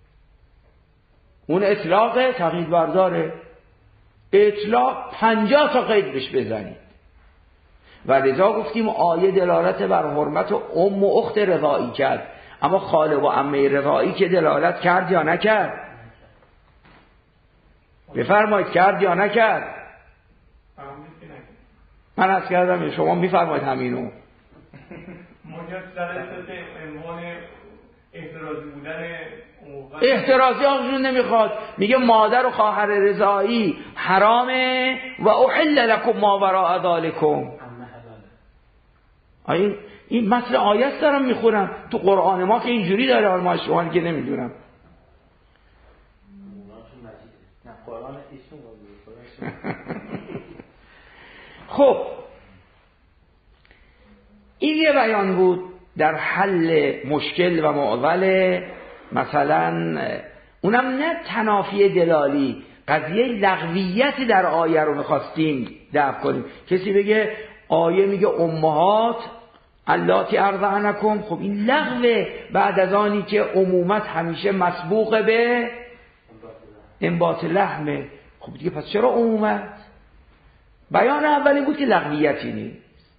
[SPEAKER 1] اون اطلاق تقیید برداره. اطلاق پنجاه تا قید بهش بزنید و لذا گفتیم آیه دلالت بر حرمت ام و اخت رضاعی کرد، اما خاله و عمه رضاعی که دلالت کرد یا نکرد؟ بفرمایید کرد یا نکرد؟ من از کردم شما میفرمایید همینو. احترازی آقایون نمیخواد، میگه مادر و خواهر رضاعی حرامه و احل لکم ما وراء ذالکم. این این متن آیه است دارم میخونم، تو قرآن ما که اینجوری داره، حالا ما شما که نمیدونم. خب این یه بیان بود در حل مشکل و معضل. مثلا اونم نه تنافی دلالی، قضیه لغویتی در آیه رو میخواستیم دفع کنیم. کسی بگه آیه میگه امهات اللاتی ارضعنکم، خب این لغوه بعد از آنی که عمومت همیشه مسبوق به انبات لحمه. خب دیگه پس چرا عمومت؟ بیان اولی بود که لغویتی نیست.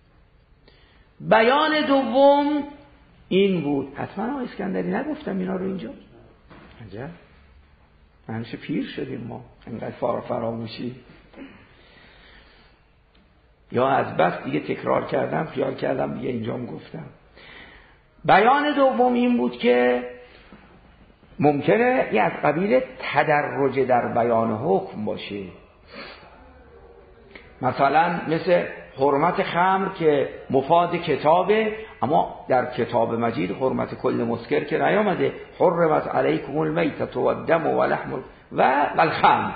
[SPEAKER 1] بیان دوم این بود، حتما آقای اسکندری نگفتم اینا رو اینجا؟ عجب همیشه پیر شدیم ما، اینقدر فار فراموشی، یا از بس دیگه تکرار کردم خیال کردم دیگه اینجام گفتم. بیان دوم این بود که ممکنه یه از قبیل تدرج در بیان حکم باشه. مثلا مثل حرمت خمر که مفاد کتابه، اما در کتاب مجید حرمت کل مسکر که نیامده. حرمت علیکم المیتة و الدم و لحم و الخمر،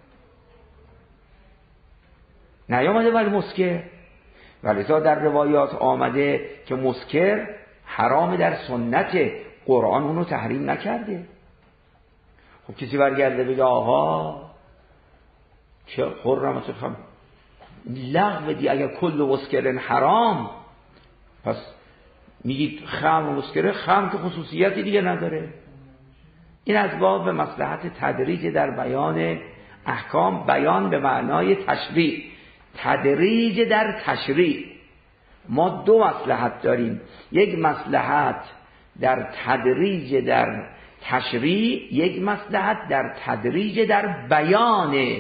[SPEAKER 1] نیامده ولی مسکر. ولذا در روایات آمده که مسکر حرام در سنت، قرآن اونو تحریم نکرده. خب کسی برگرده بگه آها چه حرمت خمر لغو دی، اگر کل مسکرن حرام پس میگید خمر و مسکره، خمر که خصوصیتی دیگه نداره. این از باب مصلحت تدریج در بیان احکام، بیان به معنای تشریع، تدریج در تشریع. ما دو مصلحت داریم، یک مصلحت در تدریج در تشریع، یک مصلحت در تدریج در بیان.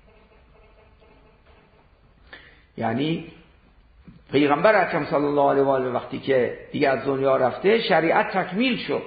[SPEAKER 1] یعنی پیغمبر اکرم صلی الله علیه و آله وقتی که دیگه از دنیا رفته، شریعت تکمیل شد.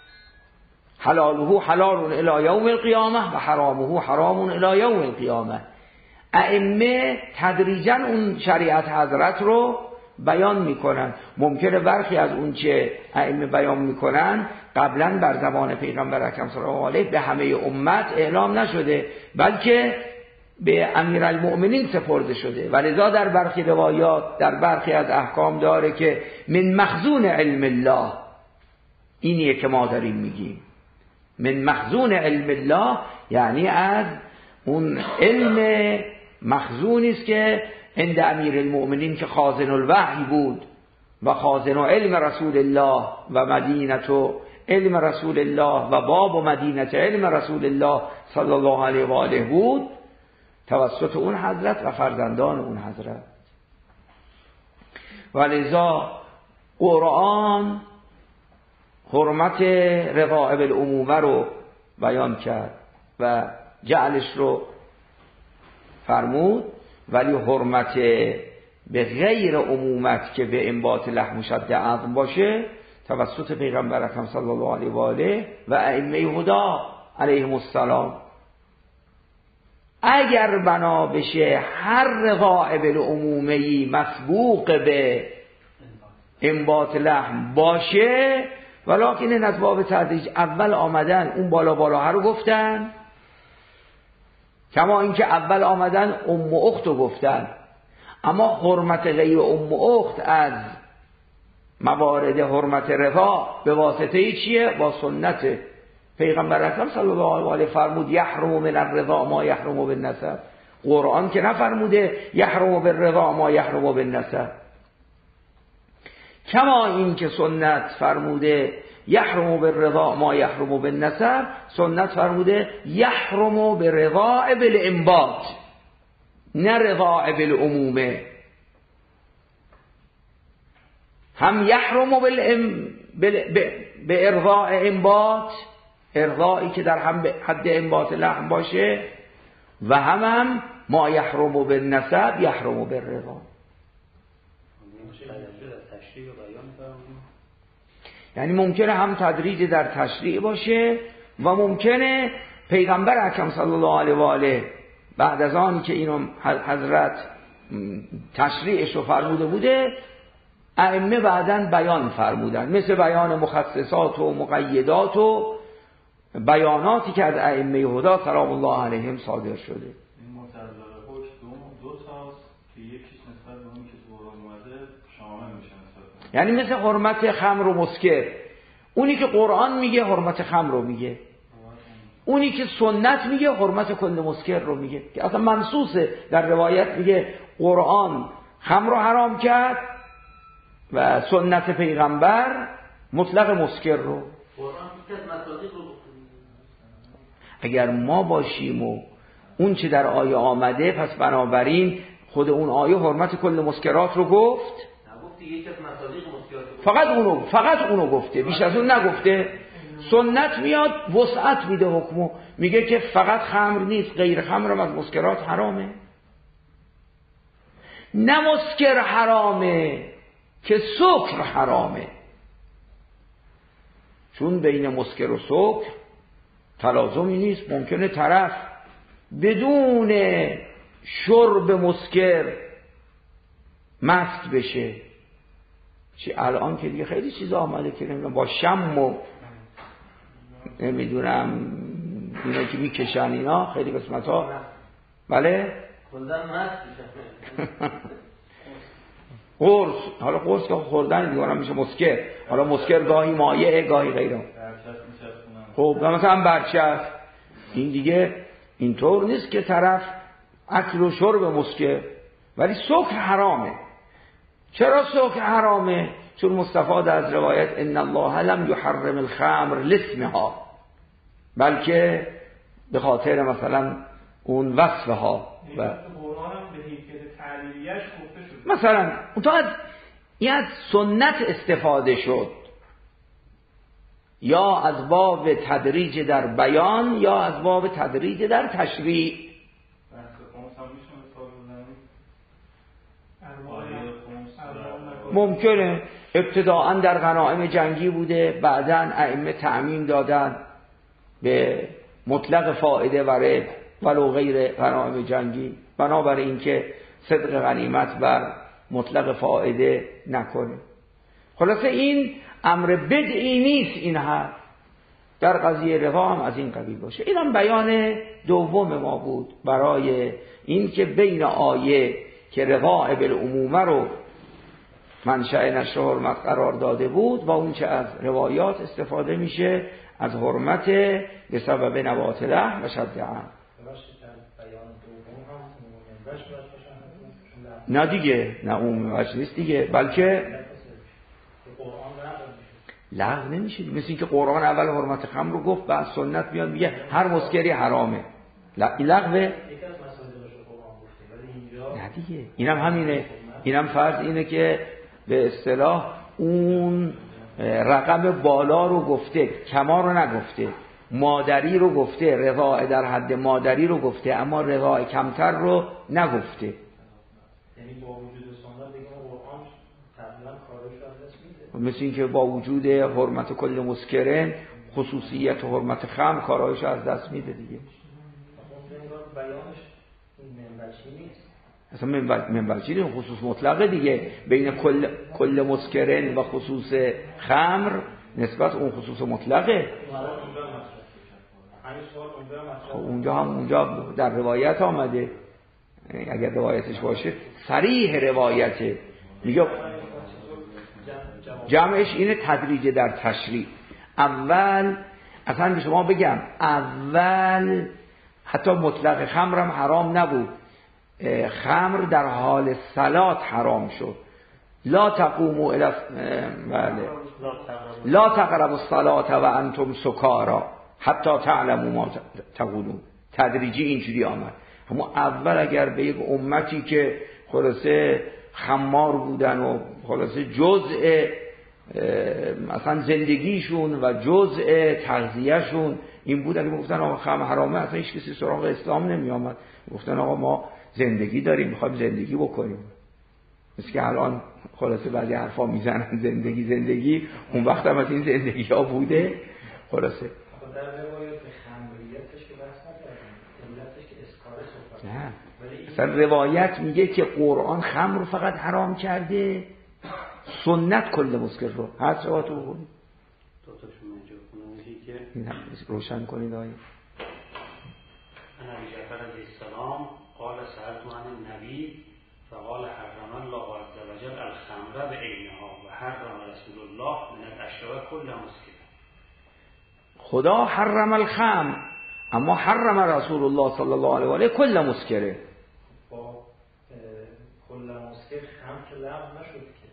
[SPEAKER 1] حلاله حلال الی یوم القیامه و حرامه حرام الی یوم القیامه. ائمه تدریجا اون شریعت حضرت رو بیان میکنن. ممکنه برخی از اون چه ائمه بیان میکنن قبلا بر زبان پیغمبر اکرم صلی الله علیه به همه امت اعلام نشده، بلکه به امیرالمؤمنین سپرده شده. ولذا در برخی روایات در برخی از احکام داره که من مخزون علم الله، اینیه که ما داریم میگیم من مخزون علم الله، یعنی از اون علم مخزونی است که عند امیرالمؤمنین که خازن الوحی بود و خازن علم رسول الله و مدینه و علم رسول الله و باب و مدینه علم رسول الله صلی الله علیه و آله بود، توسط اون حضرت و فرزندان اون حضرت. ولذا قرآن حرمت رغائب العمومه رو بیان کرد و جعلش رو فرمود، ولی حرمت به غیر عمومت که به انبات لحم شد عظم باشه توسط پیغمبر اکرم صلی الله علیه و آله و ائمه هدی علیهم السلام. اگر بنا بشه هر رغائب العمومی مسبوق به انبات لحم باشه، ولکن این از باب تدریج اول آمدن اون بالا بالا رو گفتن، کما اینکه اول آمدن ام و اخت رو گفتن، اما حرمت غیر ام و اخت از موارد حرمت رضا به واسطه چیه؟ با سنت پیغمبر اکرم صلی الله علیه و آله فرمود یحرم من الرضا ما یحرم بالنسب. قرآن که نفرموده یحرم بالرضا ما یحرم بالنسب، کما این که سنت فرموده یحرم بالرضا ما یحرم بالنسب، سنت فرموده یحرم برضاء بالانبات نه رضاء بالعمومه. هم یحرم بالام به ارضاء انبات، ارضایی که در هم حد انبات لحم باشه، و هم هم ما یحرم بالنسب یحرم بالرضا. یعنی ممکنه هم تدریج در تشریع باشه و ممکنه پیغمبر اکرم صلی الله علیه و آله بعد از آن که اینو حضرت تشریعش رو فرموده بوده، ائمه بعداً بیان فرمودن، مثل بیان مخصصات و مقیدات و بیاناتی که از ائمه هدی سلام الله علیهم صادر شده.
[SPEAKER 6] این متعلق حکم دو تاست که یکیش نسبت به اون که تو قرآن اومده شامل میشه نسبت،
[SPEAKER 1] یعنی مثل حرمت خمر و مسکر، اونی که قرآن میگه حرمت خمر رو میگه، اونی که سنت میگه حرمت کل مسکر رو میگه، که اصلا منصوصه در روایت میگه قرآن خمر رو حرام کرد و سنت پیغمبر مطلق مسکر رو. اگر ما باشیم و اون چه در آیه آمده، پس بنابراین خود اون آیه حرمت کل مسکرات رو گفت، فقط اونو فقط اونو گفته، بیش از اون نگفته. سنت میاد وسعت میده حکمو، میگه که فقط خمر نیست، غیر خمر هم از مسکرات حرامه. نه مسکر حرامه که سکر حرامه، چون بین مسکر و سکر تلازمی نیست. ممکنه طرف بدون شرب مسکر مست بشه. چی الان که دیگه خیلی چیز آمده که نمیدونم با شم و نمیدونم اینا که میکشن اینا خیلی قسمت ها. بله قرص، حالا قرص که خوردن دیگه میشه مسکر، حالا مسکر گاهی مایعه گاهی غیره. خب مثلا برچسب، این دیگه اینطور نیست که طرف اکل و شرب مسکر، ولی سکر حرامه. چرا سکر حرامه؟ چون مستفاد از روایت ان الله لم یحرم الخمر لاسمها، بلکه به خاطر مثلا اون وصفها و مثلا اون تا از این از سنت استفاده شد، یا از باب تدریج در بیان یا از باب تدریج در تشریع. ممکنه ابتداءً در غنایم جنگی بوده، بعداً ائمه تعمیم دادن به مطلق فائده و ربح ولو غیر غنایم جنگی، بنابراین اینکه صدق غنیمت بر مطلق فائده نکنه. خلاصه این امر بدعی نیست. این هم در قضیه روا هم از این قبیل باشه. این هم بیان دوم ما بود برای این که بین آیه که رغائب العمومه رو منشأ نشر حرمت قرار داده بود و اون چه از روایات استفاده میشه از حرمت به سبب نبات لحم و شد عام. نه دیگه، نه اون وجه نیست دیگه، بلکه لغو نمیشه. مثل این که قرآن اول حرمت خمر رو گفت، بعد سنت میاد میگه هر مسکری حرامه. لغوه؟ نه دیگه، اینم همینه. اینم فرض اینه که به اصطلاح اون رقم بالا رو گفته، کما رو نگفته، مادری رو گفته، رضاع در حد مادری رو گفته، اما رضاع کمتر رو نگفته.
[SPEAKER 2] یعنی با وجود سنت دیگه قرآن تقریبا کارش رو از دست میده.
[SPEAKER 1] مثل این که با وجود حرمت کل مسکرن خصوصیت حرمت خمر کارایش از دست میده دیگه.
[SPEAKER 2] اون بیانش منبعی نیست.
[SPEAKER 1] اصلا منبعی نیست، خصوص مطلقه دیگه. بین کل کل مسکرن و خصوص خمر نسبت اون خصوص مطلقه. خب اونجا هم اونجا در روایت آمده، اگر روایتش باشه صریح روایته، میگه جمعش اینه تدریج در تشریع. اول اصلا به شما بگم اول حتی مطلق خمر هم حرام نبود، خمر در حال صلات حرام شد. لا تقوموا الی بله لا تقربوا الصلاة و انتم سکارا حتی تعلموا ما تقولون. تدریجی اینجوری آمد. اما اول اگر به یک امتی که خلاصه خمار بودن و خلاصه جزء مثلا زندگیشون و جزء تغذیهشون این بود، اگه گفتن آقا خمر حرامه اصلا هیچ کسی سراغ اسلام نمی آمد. گفتن آقا ما زندگی داریم، میخوایم زندگی بکنیم. مثل که الان خلاصه بعضی حرفا میزنن زندگی زندگی، اون وقت هم از این زندگی ها بوده. خلاصه
[SPEAKER 2] در روایت خمریتش که بحث نکردن، علتش که اسکار صحبت.
[SPEAKER 1] نه مثلا روایت میگه که قرآن خمر رو فقط حرام کرده، سنت کل مسکر رو. هر روایت رو بخونید
[SPEAKER 4] دو تاشون اینجا میگه که
[SPEAKER 1] این هم روشن کنید. آیه
[SPEAKER 4] انا ابی جعفر علیه السلام قال سألت عن النبی فقال حرم الله عز وجل الخمر بعینها و حرم رسول الله من الاشیاء کل مسکر.
[SPEAKER 1] خدا حرم الخمر، اما حرم رسول الله صلی الله علیه و آله کل مسکره.
[SPEAKER 2] با کل مسکر خمر لغو نشد که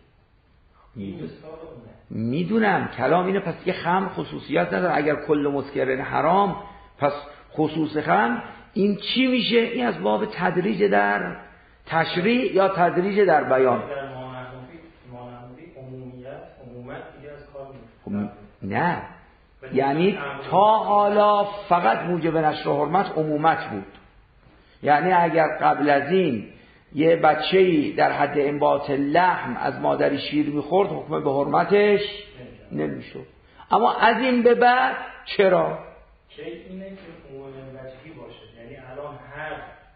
[SPEAKER 1] میدونم کلام اینه. پس یه خمر خصوصیت نداره. اگر کل مسکرن حرام، پس خصوص خمر این چی میشه؟ این از باب تدریج در تشریع یا تدریج در بیان.
[SPEAKER 2] در مانحنفی عمومیت عمومت دیگه از کار
[SPEAKER 1] نه، یعنی تا حالا فقط موجب نشر حرمت عمومت بود. یعنی اگر قبل از این یه بچه‌ای در حد انبات لحم از مادری شیر میخورد، حکم به حرمتش نمیشد. اما از این به بعد چرا؟
[SPEAKER 2] که اینه که عموم بچگی باشه. یعنی الان هر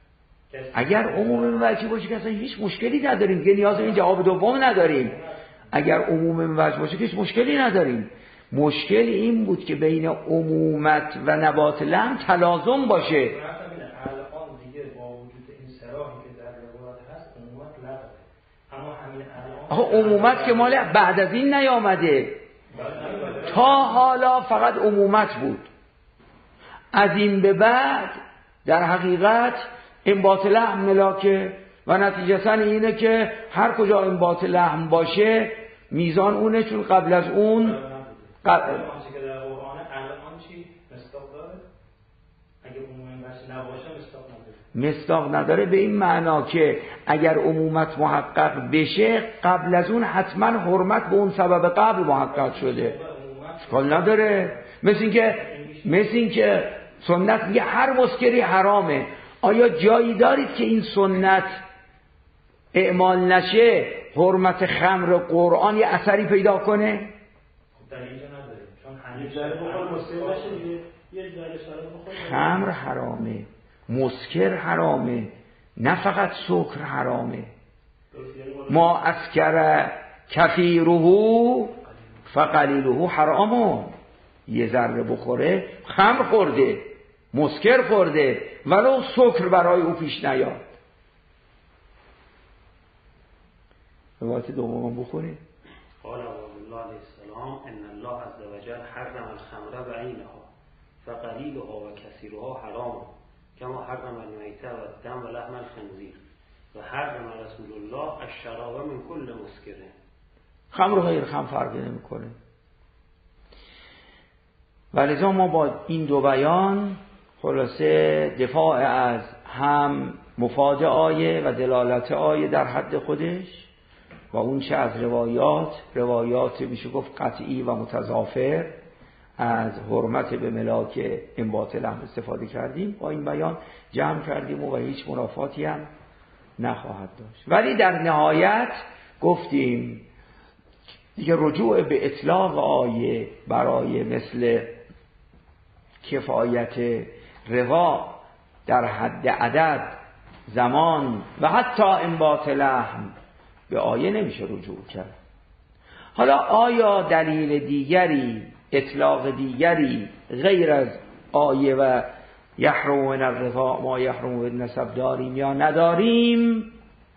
[SPEAKER 1] اگر عموم وجه باشه که اصلا هیچ مشکلی نداریم، که نیاز به این جواب دوم نداریم. اگر عموم وجه باشه که هیچ مشکلی نداریم. مشکل این بود که بین عمومت و نبات لحم تلازم باشه.
[SPEAKER 3] الان دیگه با وجود این صراحی که در روایت هست عمومت نداره، اما همین الان
[SPEAKER 1] آخه عمومت که مال بعد از این نیامده، تا حالا فقط عمومت بود. از این به بعد در حقیقت انبات لحم ملاکه و نتیجتا اینه که هر کجا انبات لحم باشه میزان اونه، چون قبل از اون قبل
[SPEAKER 3] آنچه که در قرآن الان چی مصداق داره؟ اگه عموم وجه نباشه مصداق نداره.
[SPEAKER 1] مصداق نداره به این معنا که اگر عمومت محقق بشه قبل از اون حتما حرمت به اون سبب قبل محقق شده، اشکال نداره. مثل این که مثل این که سنت میگه هر مسکری حرامه. آیا جایی دارید که این سنت اعمال نشه حرمت خمر قرآن یه اثری پیدا کنه؟
[SPEAKER 3] خب در اینجا نداره، چون همیشه بخور مسکر نشه دیگه. یه ذره شراب بخور.
[SPEAKER 1] خمر حرامه، مسکر حرامه، نه فقط سکر حرامه. ما اسکر کثیره فقلیله حرامون. یه ذره بخوره خمر خورده، مسکر خورده، ولو سکر برای او پیش نیاد. روایت دوم بخورید.
[SPEAKER 4] قال الله علیه السلام ان الله عز وجل حرم الخمر بعینها فقلیلها و کثیرها حرام کما حرم المیت و الدم و لحم الخنزیر و حرم رسول الله الشراب من کل مسکر.
[SPEAKER 1] خمر و غیر خمر فرقی نمیکنه. ولذا ما با این دو بیان خلاصه دفاع از هم مفاد آیه و دلالت آیه در حد خودش و اون چه از روایات روایات میشه گفت قطعی و متضافر از حرمت به ملاک انبات لحم استفاده کردیم، با این بیان جمع کردیم و هیچ منافاتی هم نخواهد داشت. ولی در نهایت گفتیم دیگه رجوع به اطلاق آیه برای مثل کفایت روا در حد عدد زمان و حتی انبات لحم به آیه نمیشه رجوع کرد. حالا آیا دلیل دیگری اطلاق دیگری غیر از آیه و یحرم من الرضاع ما یحرم من النسب داریم یا نداریم؟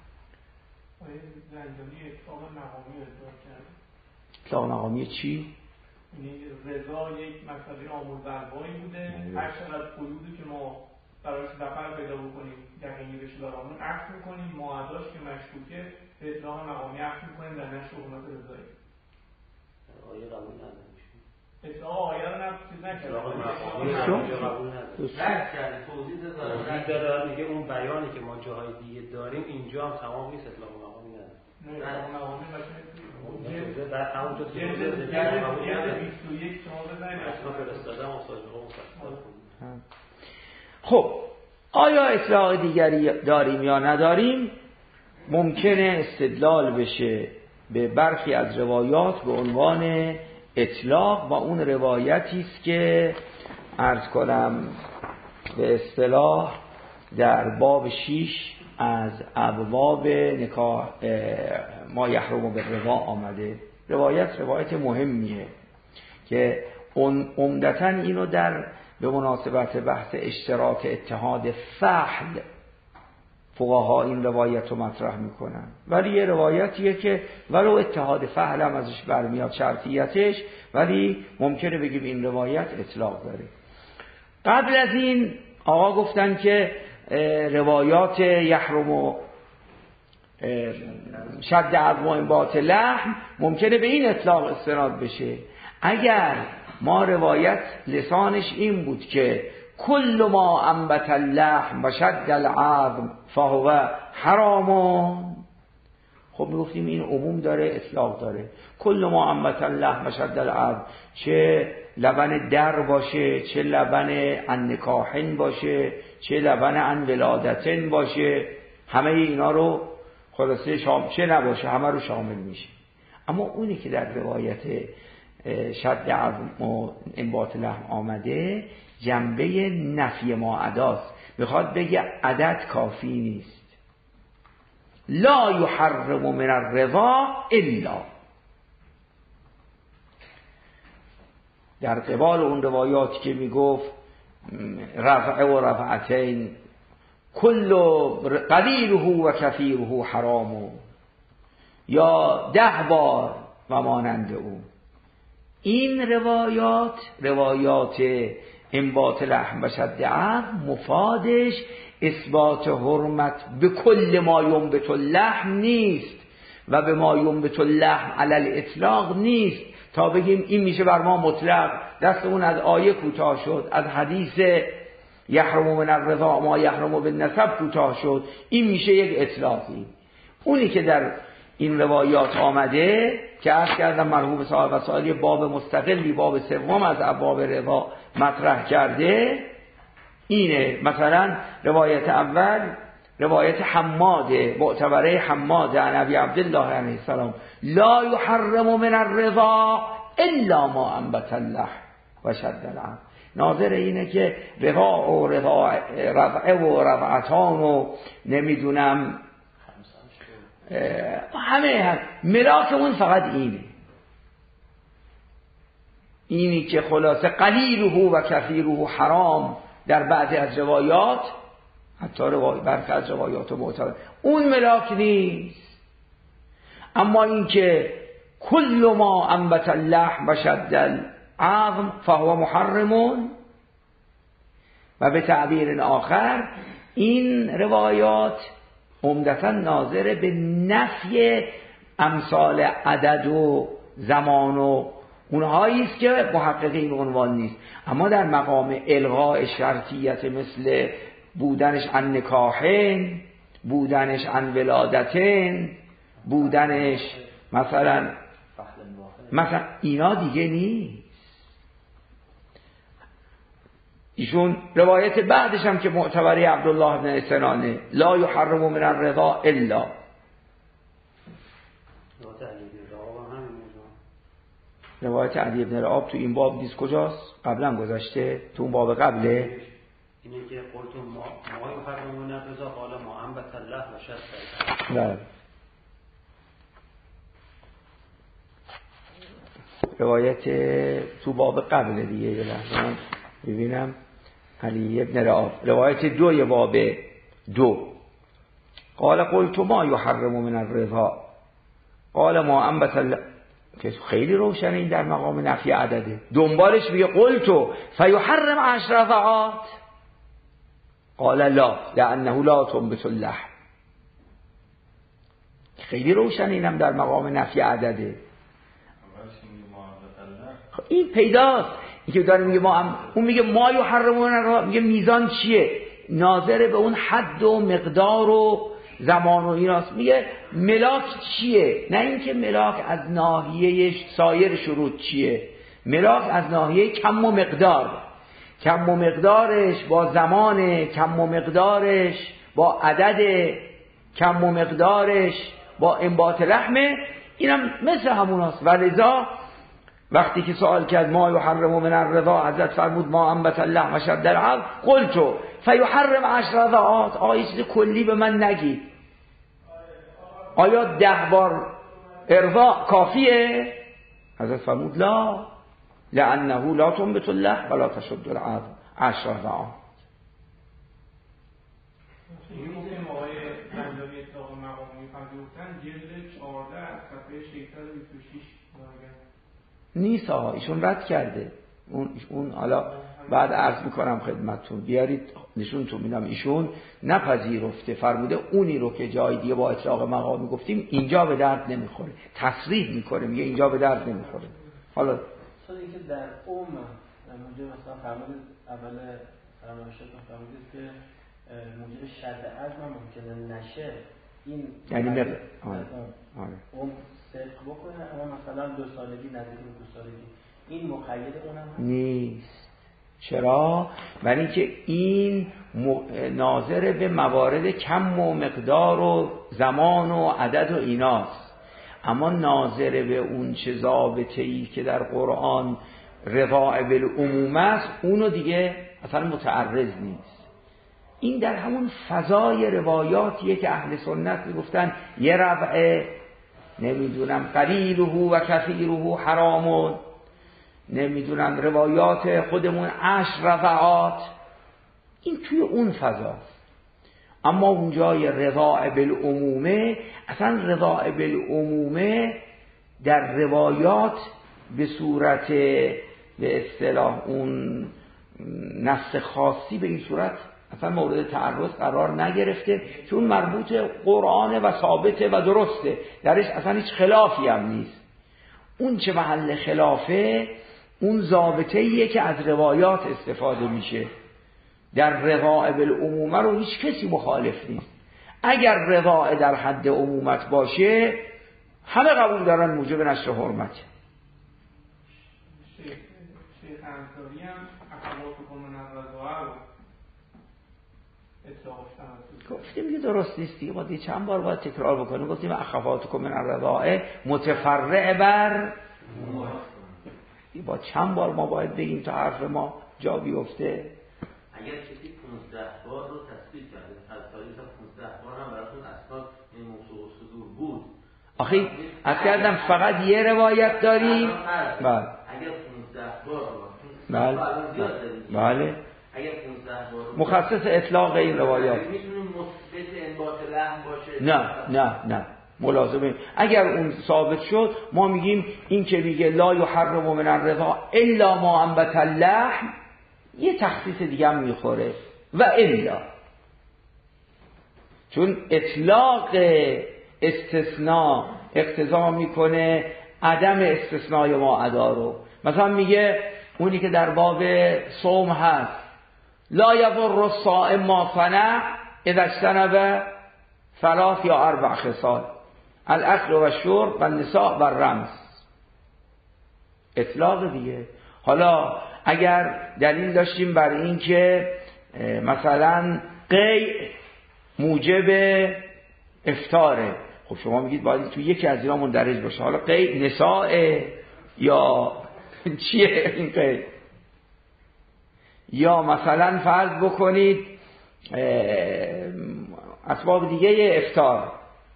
[SPEAKER 1] اطلاق مقامی چی؟
[SPEAKER 5] رضا یک مسئله آموزنبایی بوده، هر چقدر قیودی که ما برایش دفعه پیدا بکنیم یقینی بشه برامون عکس میکنیم، معداش که مشکوکه به اطلاق مقامی عکس میکنیم در نشر حکومت رضایی.
[SPEAKER 4] آیه قبول نداره.
[SPEAKER 5] اطلاق آیه رو نفت چیز نکرد.
[SPEAKER 4] اطلاق مقامی قبول نداره.
[SPEAKER 2] رد کرده توضیح
[SPEAKER 4] توضیح داره، میگه اون بیانی که ما جاهای دیگه داریم اینجا هم تمام نیست، اطلاق مقامی نداره.
[SPEAKER 5] نه اطلاق مقامی باشه
[SPEAKER 4] بعد همونجا که
[SPEAKER 5] جلد بیست و یک شما بزنید
[SPEAKER 4] اصلا فرستادم مصادقه مصادقه.
[SPEAKER 1] خب آیا اطلاق دیگری داریم یا نداریم؟ ممکنه استدلال بشه به برخی از روایات به عنوان اطلاق و اون روایتی است که عرض کنم به اصطلاح در باب شیش از ابواب نکاح ما یحرم بالرضاع آمده. روایت روایت مهمیه که عمدتاً اینو در به مناسبت بحث اشتراک اتحاد فحل فقها این روایت رو مطرح میکنن، ولی یه روایتیه که ولو اتحاد فحل هم ازش برمیاد شرطیتش، ولی ممکنه بگیم این روایت اطلاق داره. قبل از این آقا گفتن که روایات یحرم و شد عظم و انبات لحم ممکنه به این اطلاق استناد بشه. اگر ما روایت لسانش این بود که کل ما انبت اللحم و شد العظم فهو حرامون، خب میگفتیم این عموم داره اطلاق داره. کل ما انبت اللحم و شد العظم، چه لبن در باشه، چه لبن عن نکاحن باشه، چه لبن عن ولادتن باشه، همه اینا رو خلاصه شامل، چه نباشه همه رو شامل میشه. اما اونی که در روایت شد عظم و انبات لحم آمده جنبه نفی ماعداست. میخواد بگه عدد کافی نیست. لا یحرم من الرضا الا، در قبال اون روایاتی که میگفت رفع و رفعتین کل قلیله و کثیره حرام، یا ده بار و مانند او، این روایات روایات انبات لحم و شد عظم مفادش اثبات حرمت به کل ما ینبت اللحم نیست و به ما ینبت اللحم علی الاطلاق نیست تا بگیم این میشه بر ما مطلق. دست اون از آیه کوتاه شد، از حدیث یحرم من الرضاع ما یحرم بالنسب کوتاه شد، این میشه یک اطلاقی. اونی که در این روایات آمده که عرض کردم مرحوم صاحب وسائل باب مستقلی باب سوم از ابواب رضا مطرح کرده اینه. مثلا روایت اول روایت حماد معتبره حماد عن ابی عبدالله علیه السلام لا یحرم من الرضا الا ما انبت اللحم و شد العظم. ناظر اینه که رضاع و رضعه و رضعتان و نمیدونم همه هم ملاک اون فقط اینه، اینی که خلاصه قلیله و کثیره حرام در بعضی از روایات، حتی روایات برخی از روایات معتبر اون ملاک نیست. اما این که کل ما انبت اللحم و شد العظم فهو محرم، و به تعبیر آخر این روایات عمدتاً ناظر به نفی امثال عدد و زمان و اونهایی است که محقق این عنوان نیست. اما در مقام الغاء شرطیت مثل بودنش عن نکاحین، بودنش عن ولادتین، بودنش مثلا مثلا اینا دیگه نیست. ایشون روایت بعدش هم که معتبری عبدالله بن سنانه لا یحرم من الرضا الا، روایت علی بن رعاب تو این باب نیست. کجاست؟ قبلا گذشته تو اون باب قبله
[SPEAKER 4] اینه که قلت ما ما یحرم من الرضا قال ما انبت الله و شد.
[SPEAKER 1] بله روایت تو باب قبله دیگه. یه لحظه ببینم علی بن رعاب روایت دوی باب دو قال قلت ما یحرم من الرضا قال ما انبت الله، که خیلی روشنه این در مقام نفی عدده. دنبالش میگه قلت فیحرم عشر رضعات قال لا لانه لا تنبت اللحم. خیلی روشنه اینم در مقام نفی عدده. این پیداست این که داره میگه ما هم اون میگه ما یحرمون، میگه میزان چیه؟ ناظر به اون حد و مقدار و زمان و ایناست. میگه ملاک چیه؟ نه اینکه ملاک از ناحیه سایر شروط چیه، ملاک از ناحیه کم و مقدار. کم و مقدارش با زمان، کم و مقدارش با عدد، کم و مقدارش با انبات لحمه. اینم مثل هموناست. ولذا وقتی که سوال کرد ما یحرم من الرضا، حضرت فرمود ما انبت اللحم و شد العظم قلت فیحرم عشر رضعات. آیا چیز کلی به من نگید؟ آیا ده بار ارضاء کافیه؟ حضرت فرمود لا لانه لا تنبت اللحم ولا تشد العظم عشر رضعات.
[SPEAKER 5] این که آقای بنداری اتاق مقامی فرمودن جلد چهارده از صفحه ششصد و بیست و شش
[SPEAKER 1] نیست. آقا ایشون رد کرده. اون اون حالا بعد عرض میکنم خدمتتون، بیارید نشونتون میدم. ایشون نپذیرفته، فرموده اونی رو که جای دیگه با اطلاق مقامی گفتیم اینجا به درد نمیخوره. تصریح میکنه میگه اینجا به درد نمیخوره. حالا
[SPEAKER 3] چون اینکه در اوم موجب مثلا فرمودید اول فرمایشتون فرمودید که موجب شد عظم ممکنه نشه، این
[SPEAKER 1] یعنی مقدار آره
[SPEAKER 3] اوم صدق بکنه. اما مثلا دو سالگی نزدیک دو سالگی این مقید اونم
[SPEAKER 1] نیست. چرا؟ برای اینکه این ناظر به موارد کم و مقدار و زمان و عدد و ایناست. اما ناظر به اون چه ضابطه‌ای که در قرآن رضاع بالعموم است، اونو دیگه اصلا متعرض نیست. این در همون فضای روایاتیه که اهل سنت میگفتن یه ربعه، نمیدونم قلیله و کثیره حرامون، نمیدونم روایات خودمون عشر ربعات، این توی اون فضاست. اما اونجای رضاء بالعمومه، اصلا رضاء بالعمومه در روایات به صورت به اصطلاح اون نص خاصی به این صورت اصلا مورد تعرض قرار نگرفته، چون مربوط قرآن و ثابته و درسته، درش اصلا هیچ خلافی هم نیست. اون چه محل خلافه اون ضابطه‌ایه که از روایات استفاده میشه. در رضاء بالعمومه رو هیچ کسی مخالف نیست. اگر رضاء در حد عمومت باشه همه قبول دارن موجب نشر حرمت.
[SPEAKER 5] شیخ شیخ انصاری هم اخواتکم من الرضاعه رو اطلاقش تناسب
[SPEAKER 1] گفتیم که درست نیست دیگه، ما دیگه چند بار باید تکرار بکنیم. گفتیم اخواتکم من الرضاعه متفرع بر، با چند بار ما باید بگیم تا حرف ما جا بیفته.
[SPEAKER 2] اگر کسی پانزده بار رو تصدیق کرده، از تاریخ پانزده بار هم براتون اسناد این موضوع صدور بود.
[SPEAKER 1] آخی از کردم فقط یه روایت داریم. بله.
[SPEAKER 2] اگر پانزده بار
[SPEAKER 1] بله. بله.
[SPEAKER 2] اگر پانزده بار
[SPEAKER 1] مخصص اطلاق این روایات
[SPEAKER 2] میتونه مثبت انباط لحم باشه؟
[SPEAKER 1] نه نه نه ملازمه. اگر اون ثابت شد ما میگیم این که میگه لا یحرم من الرضاع الا ما انبت اللحم یه تخصیص دیگه هم میخوره و الا، چون اطلاق استثناء اقتضا میکنه عدم استثناء ما عدا رو. مثلا میگه اونی که در باب صوم هست لا یضر الصائم ما صنع اذا اجتنب ثلاث یا اربع خصال الاکل و الشرب و النساء و الرمز، اطلاق دیگه. حالا اگر دلیل داشتیم بر این که مثلا قیء موجب افطاره، خب شما میگید باید تو یکی از اینا مندرج باشه. حالا قیء نساء یا چیه این قیء؟ یا مثلا فرض بکنید اسباب دیگه افطار،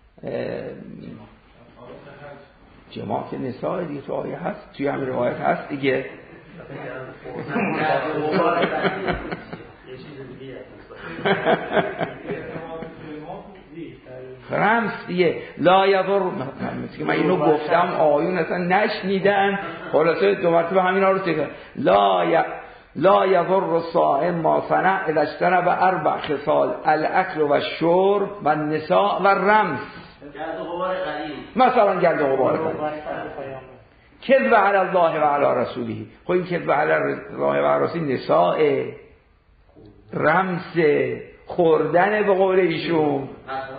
[SPEAKER 1] جماع که نساء دیگه تو آیه هست، توی همین روایت هست دیگه. رمز دیگه لا یضر، مثل که من اینو گفتم آیون اصلا نشنیدن، خلاصه دو مرتبه همینا رو تکرار. لا ی... لا یضر الصائم ما صنع اذا اجتنب اربع خصال الاکل و الشرب و النساء و الرمز.
[SPEAKER 2] گرد و غبار قلیل،
[SPEAKER 1] مثلا گرد و غبار قلیل، کذب علی الله و علی رسوله. خب این کذب علی الله و رسوله نساء، رمز، خوردن به قول ایشون.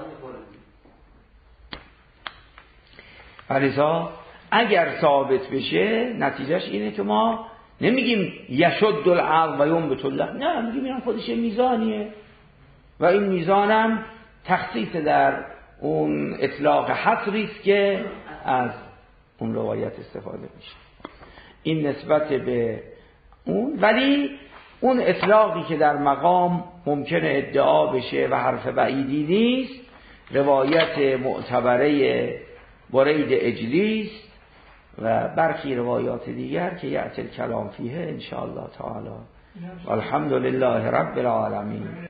[SPEAKER 1] علیزا اگر ثابت بشه نتیجهش اینه که ما نمیگیم یشد العقل و ینبت اللحم، نه میگیم این خودش میزانیه و این میزانم تخصیص در اون اطلاق حصری است که از اون روایت استفاده میشه. این نسبت به اون، ولی اون اطلاقی که در مقام ممکنه ادعا بشه و حرف بعیدی نیست، روایت معتبره برید اجلیس و برخی روایات دیگر که یأتی الکلام فیه ان شاء الله تعالی. الحمد لله رب العالمین.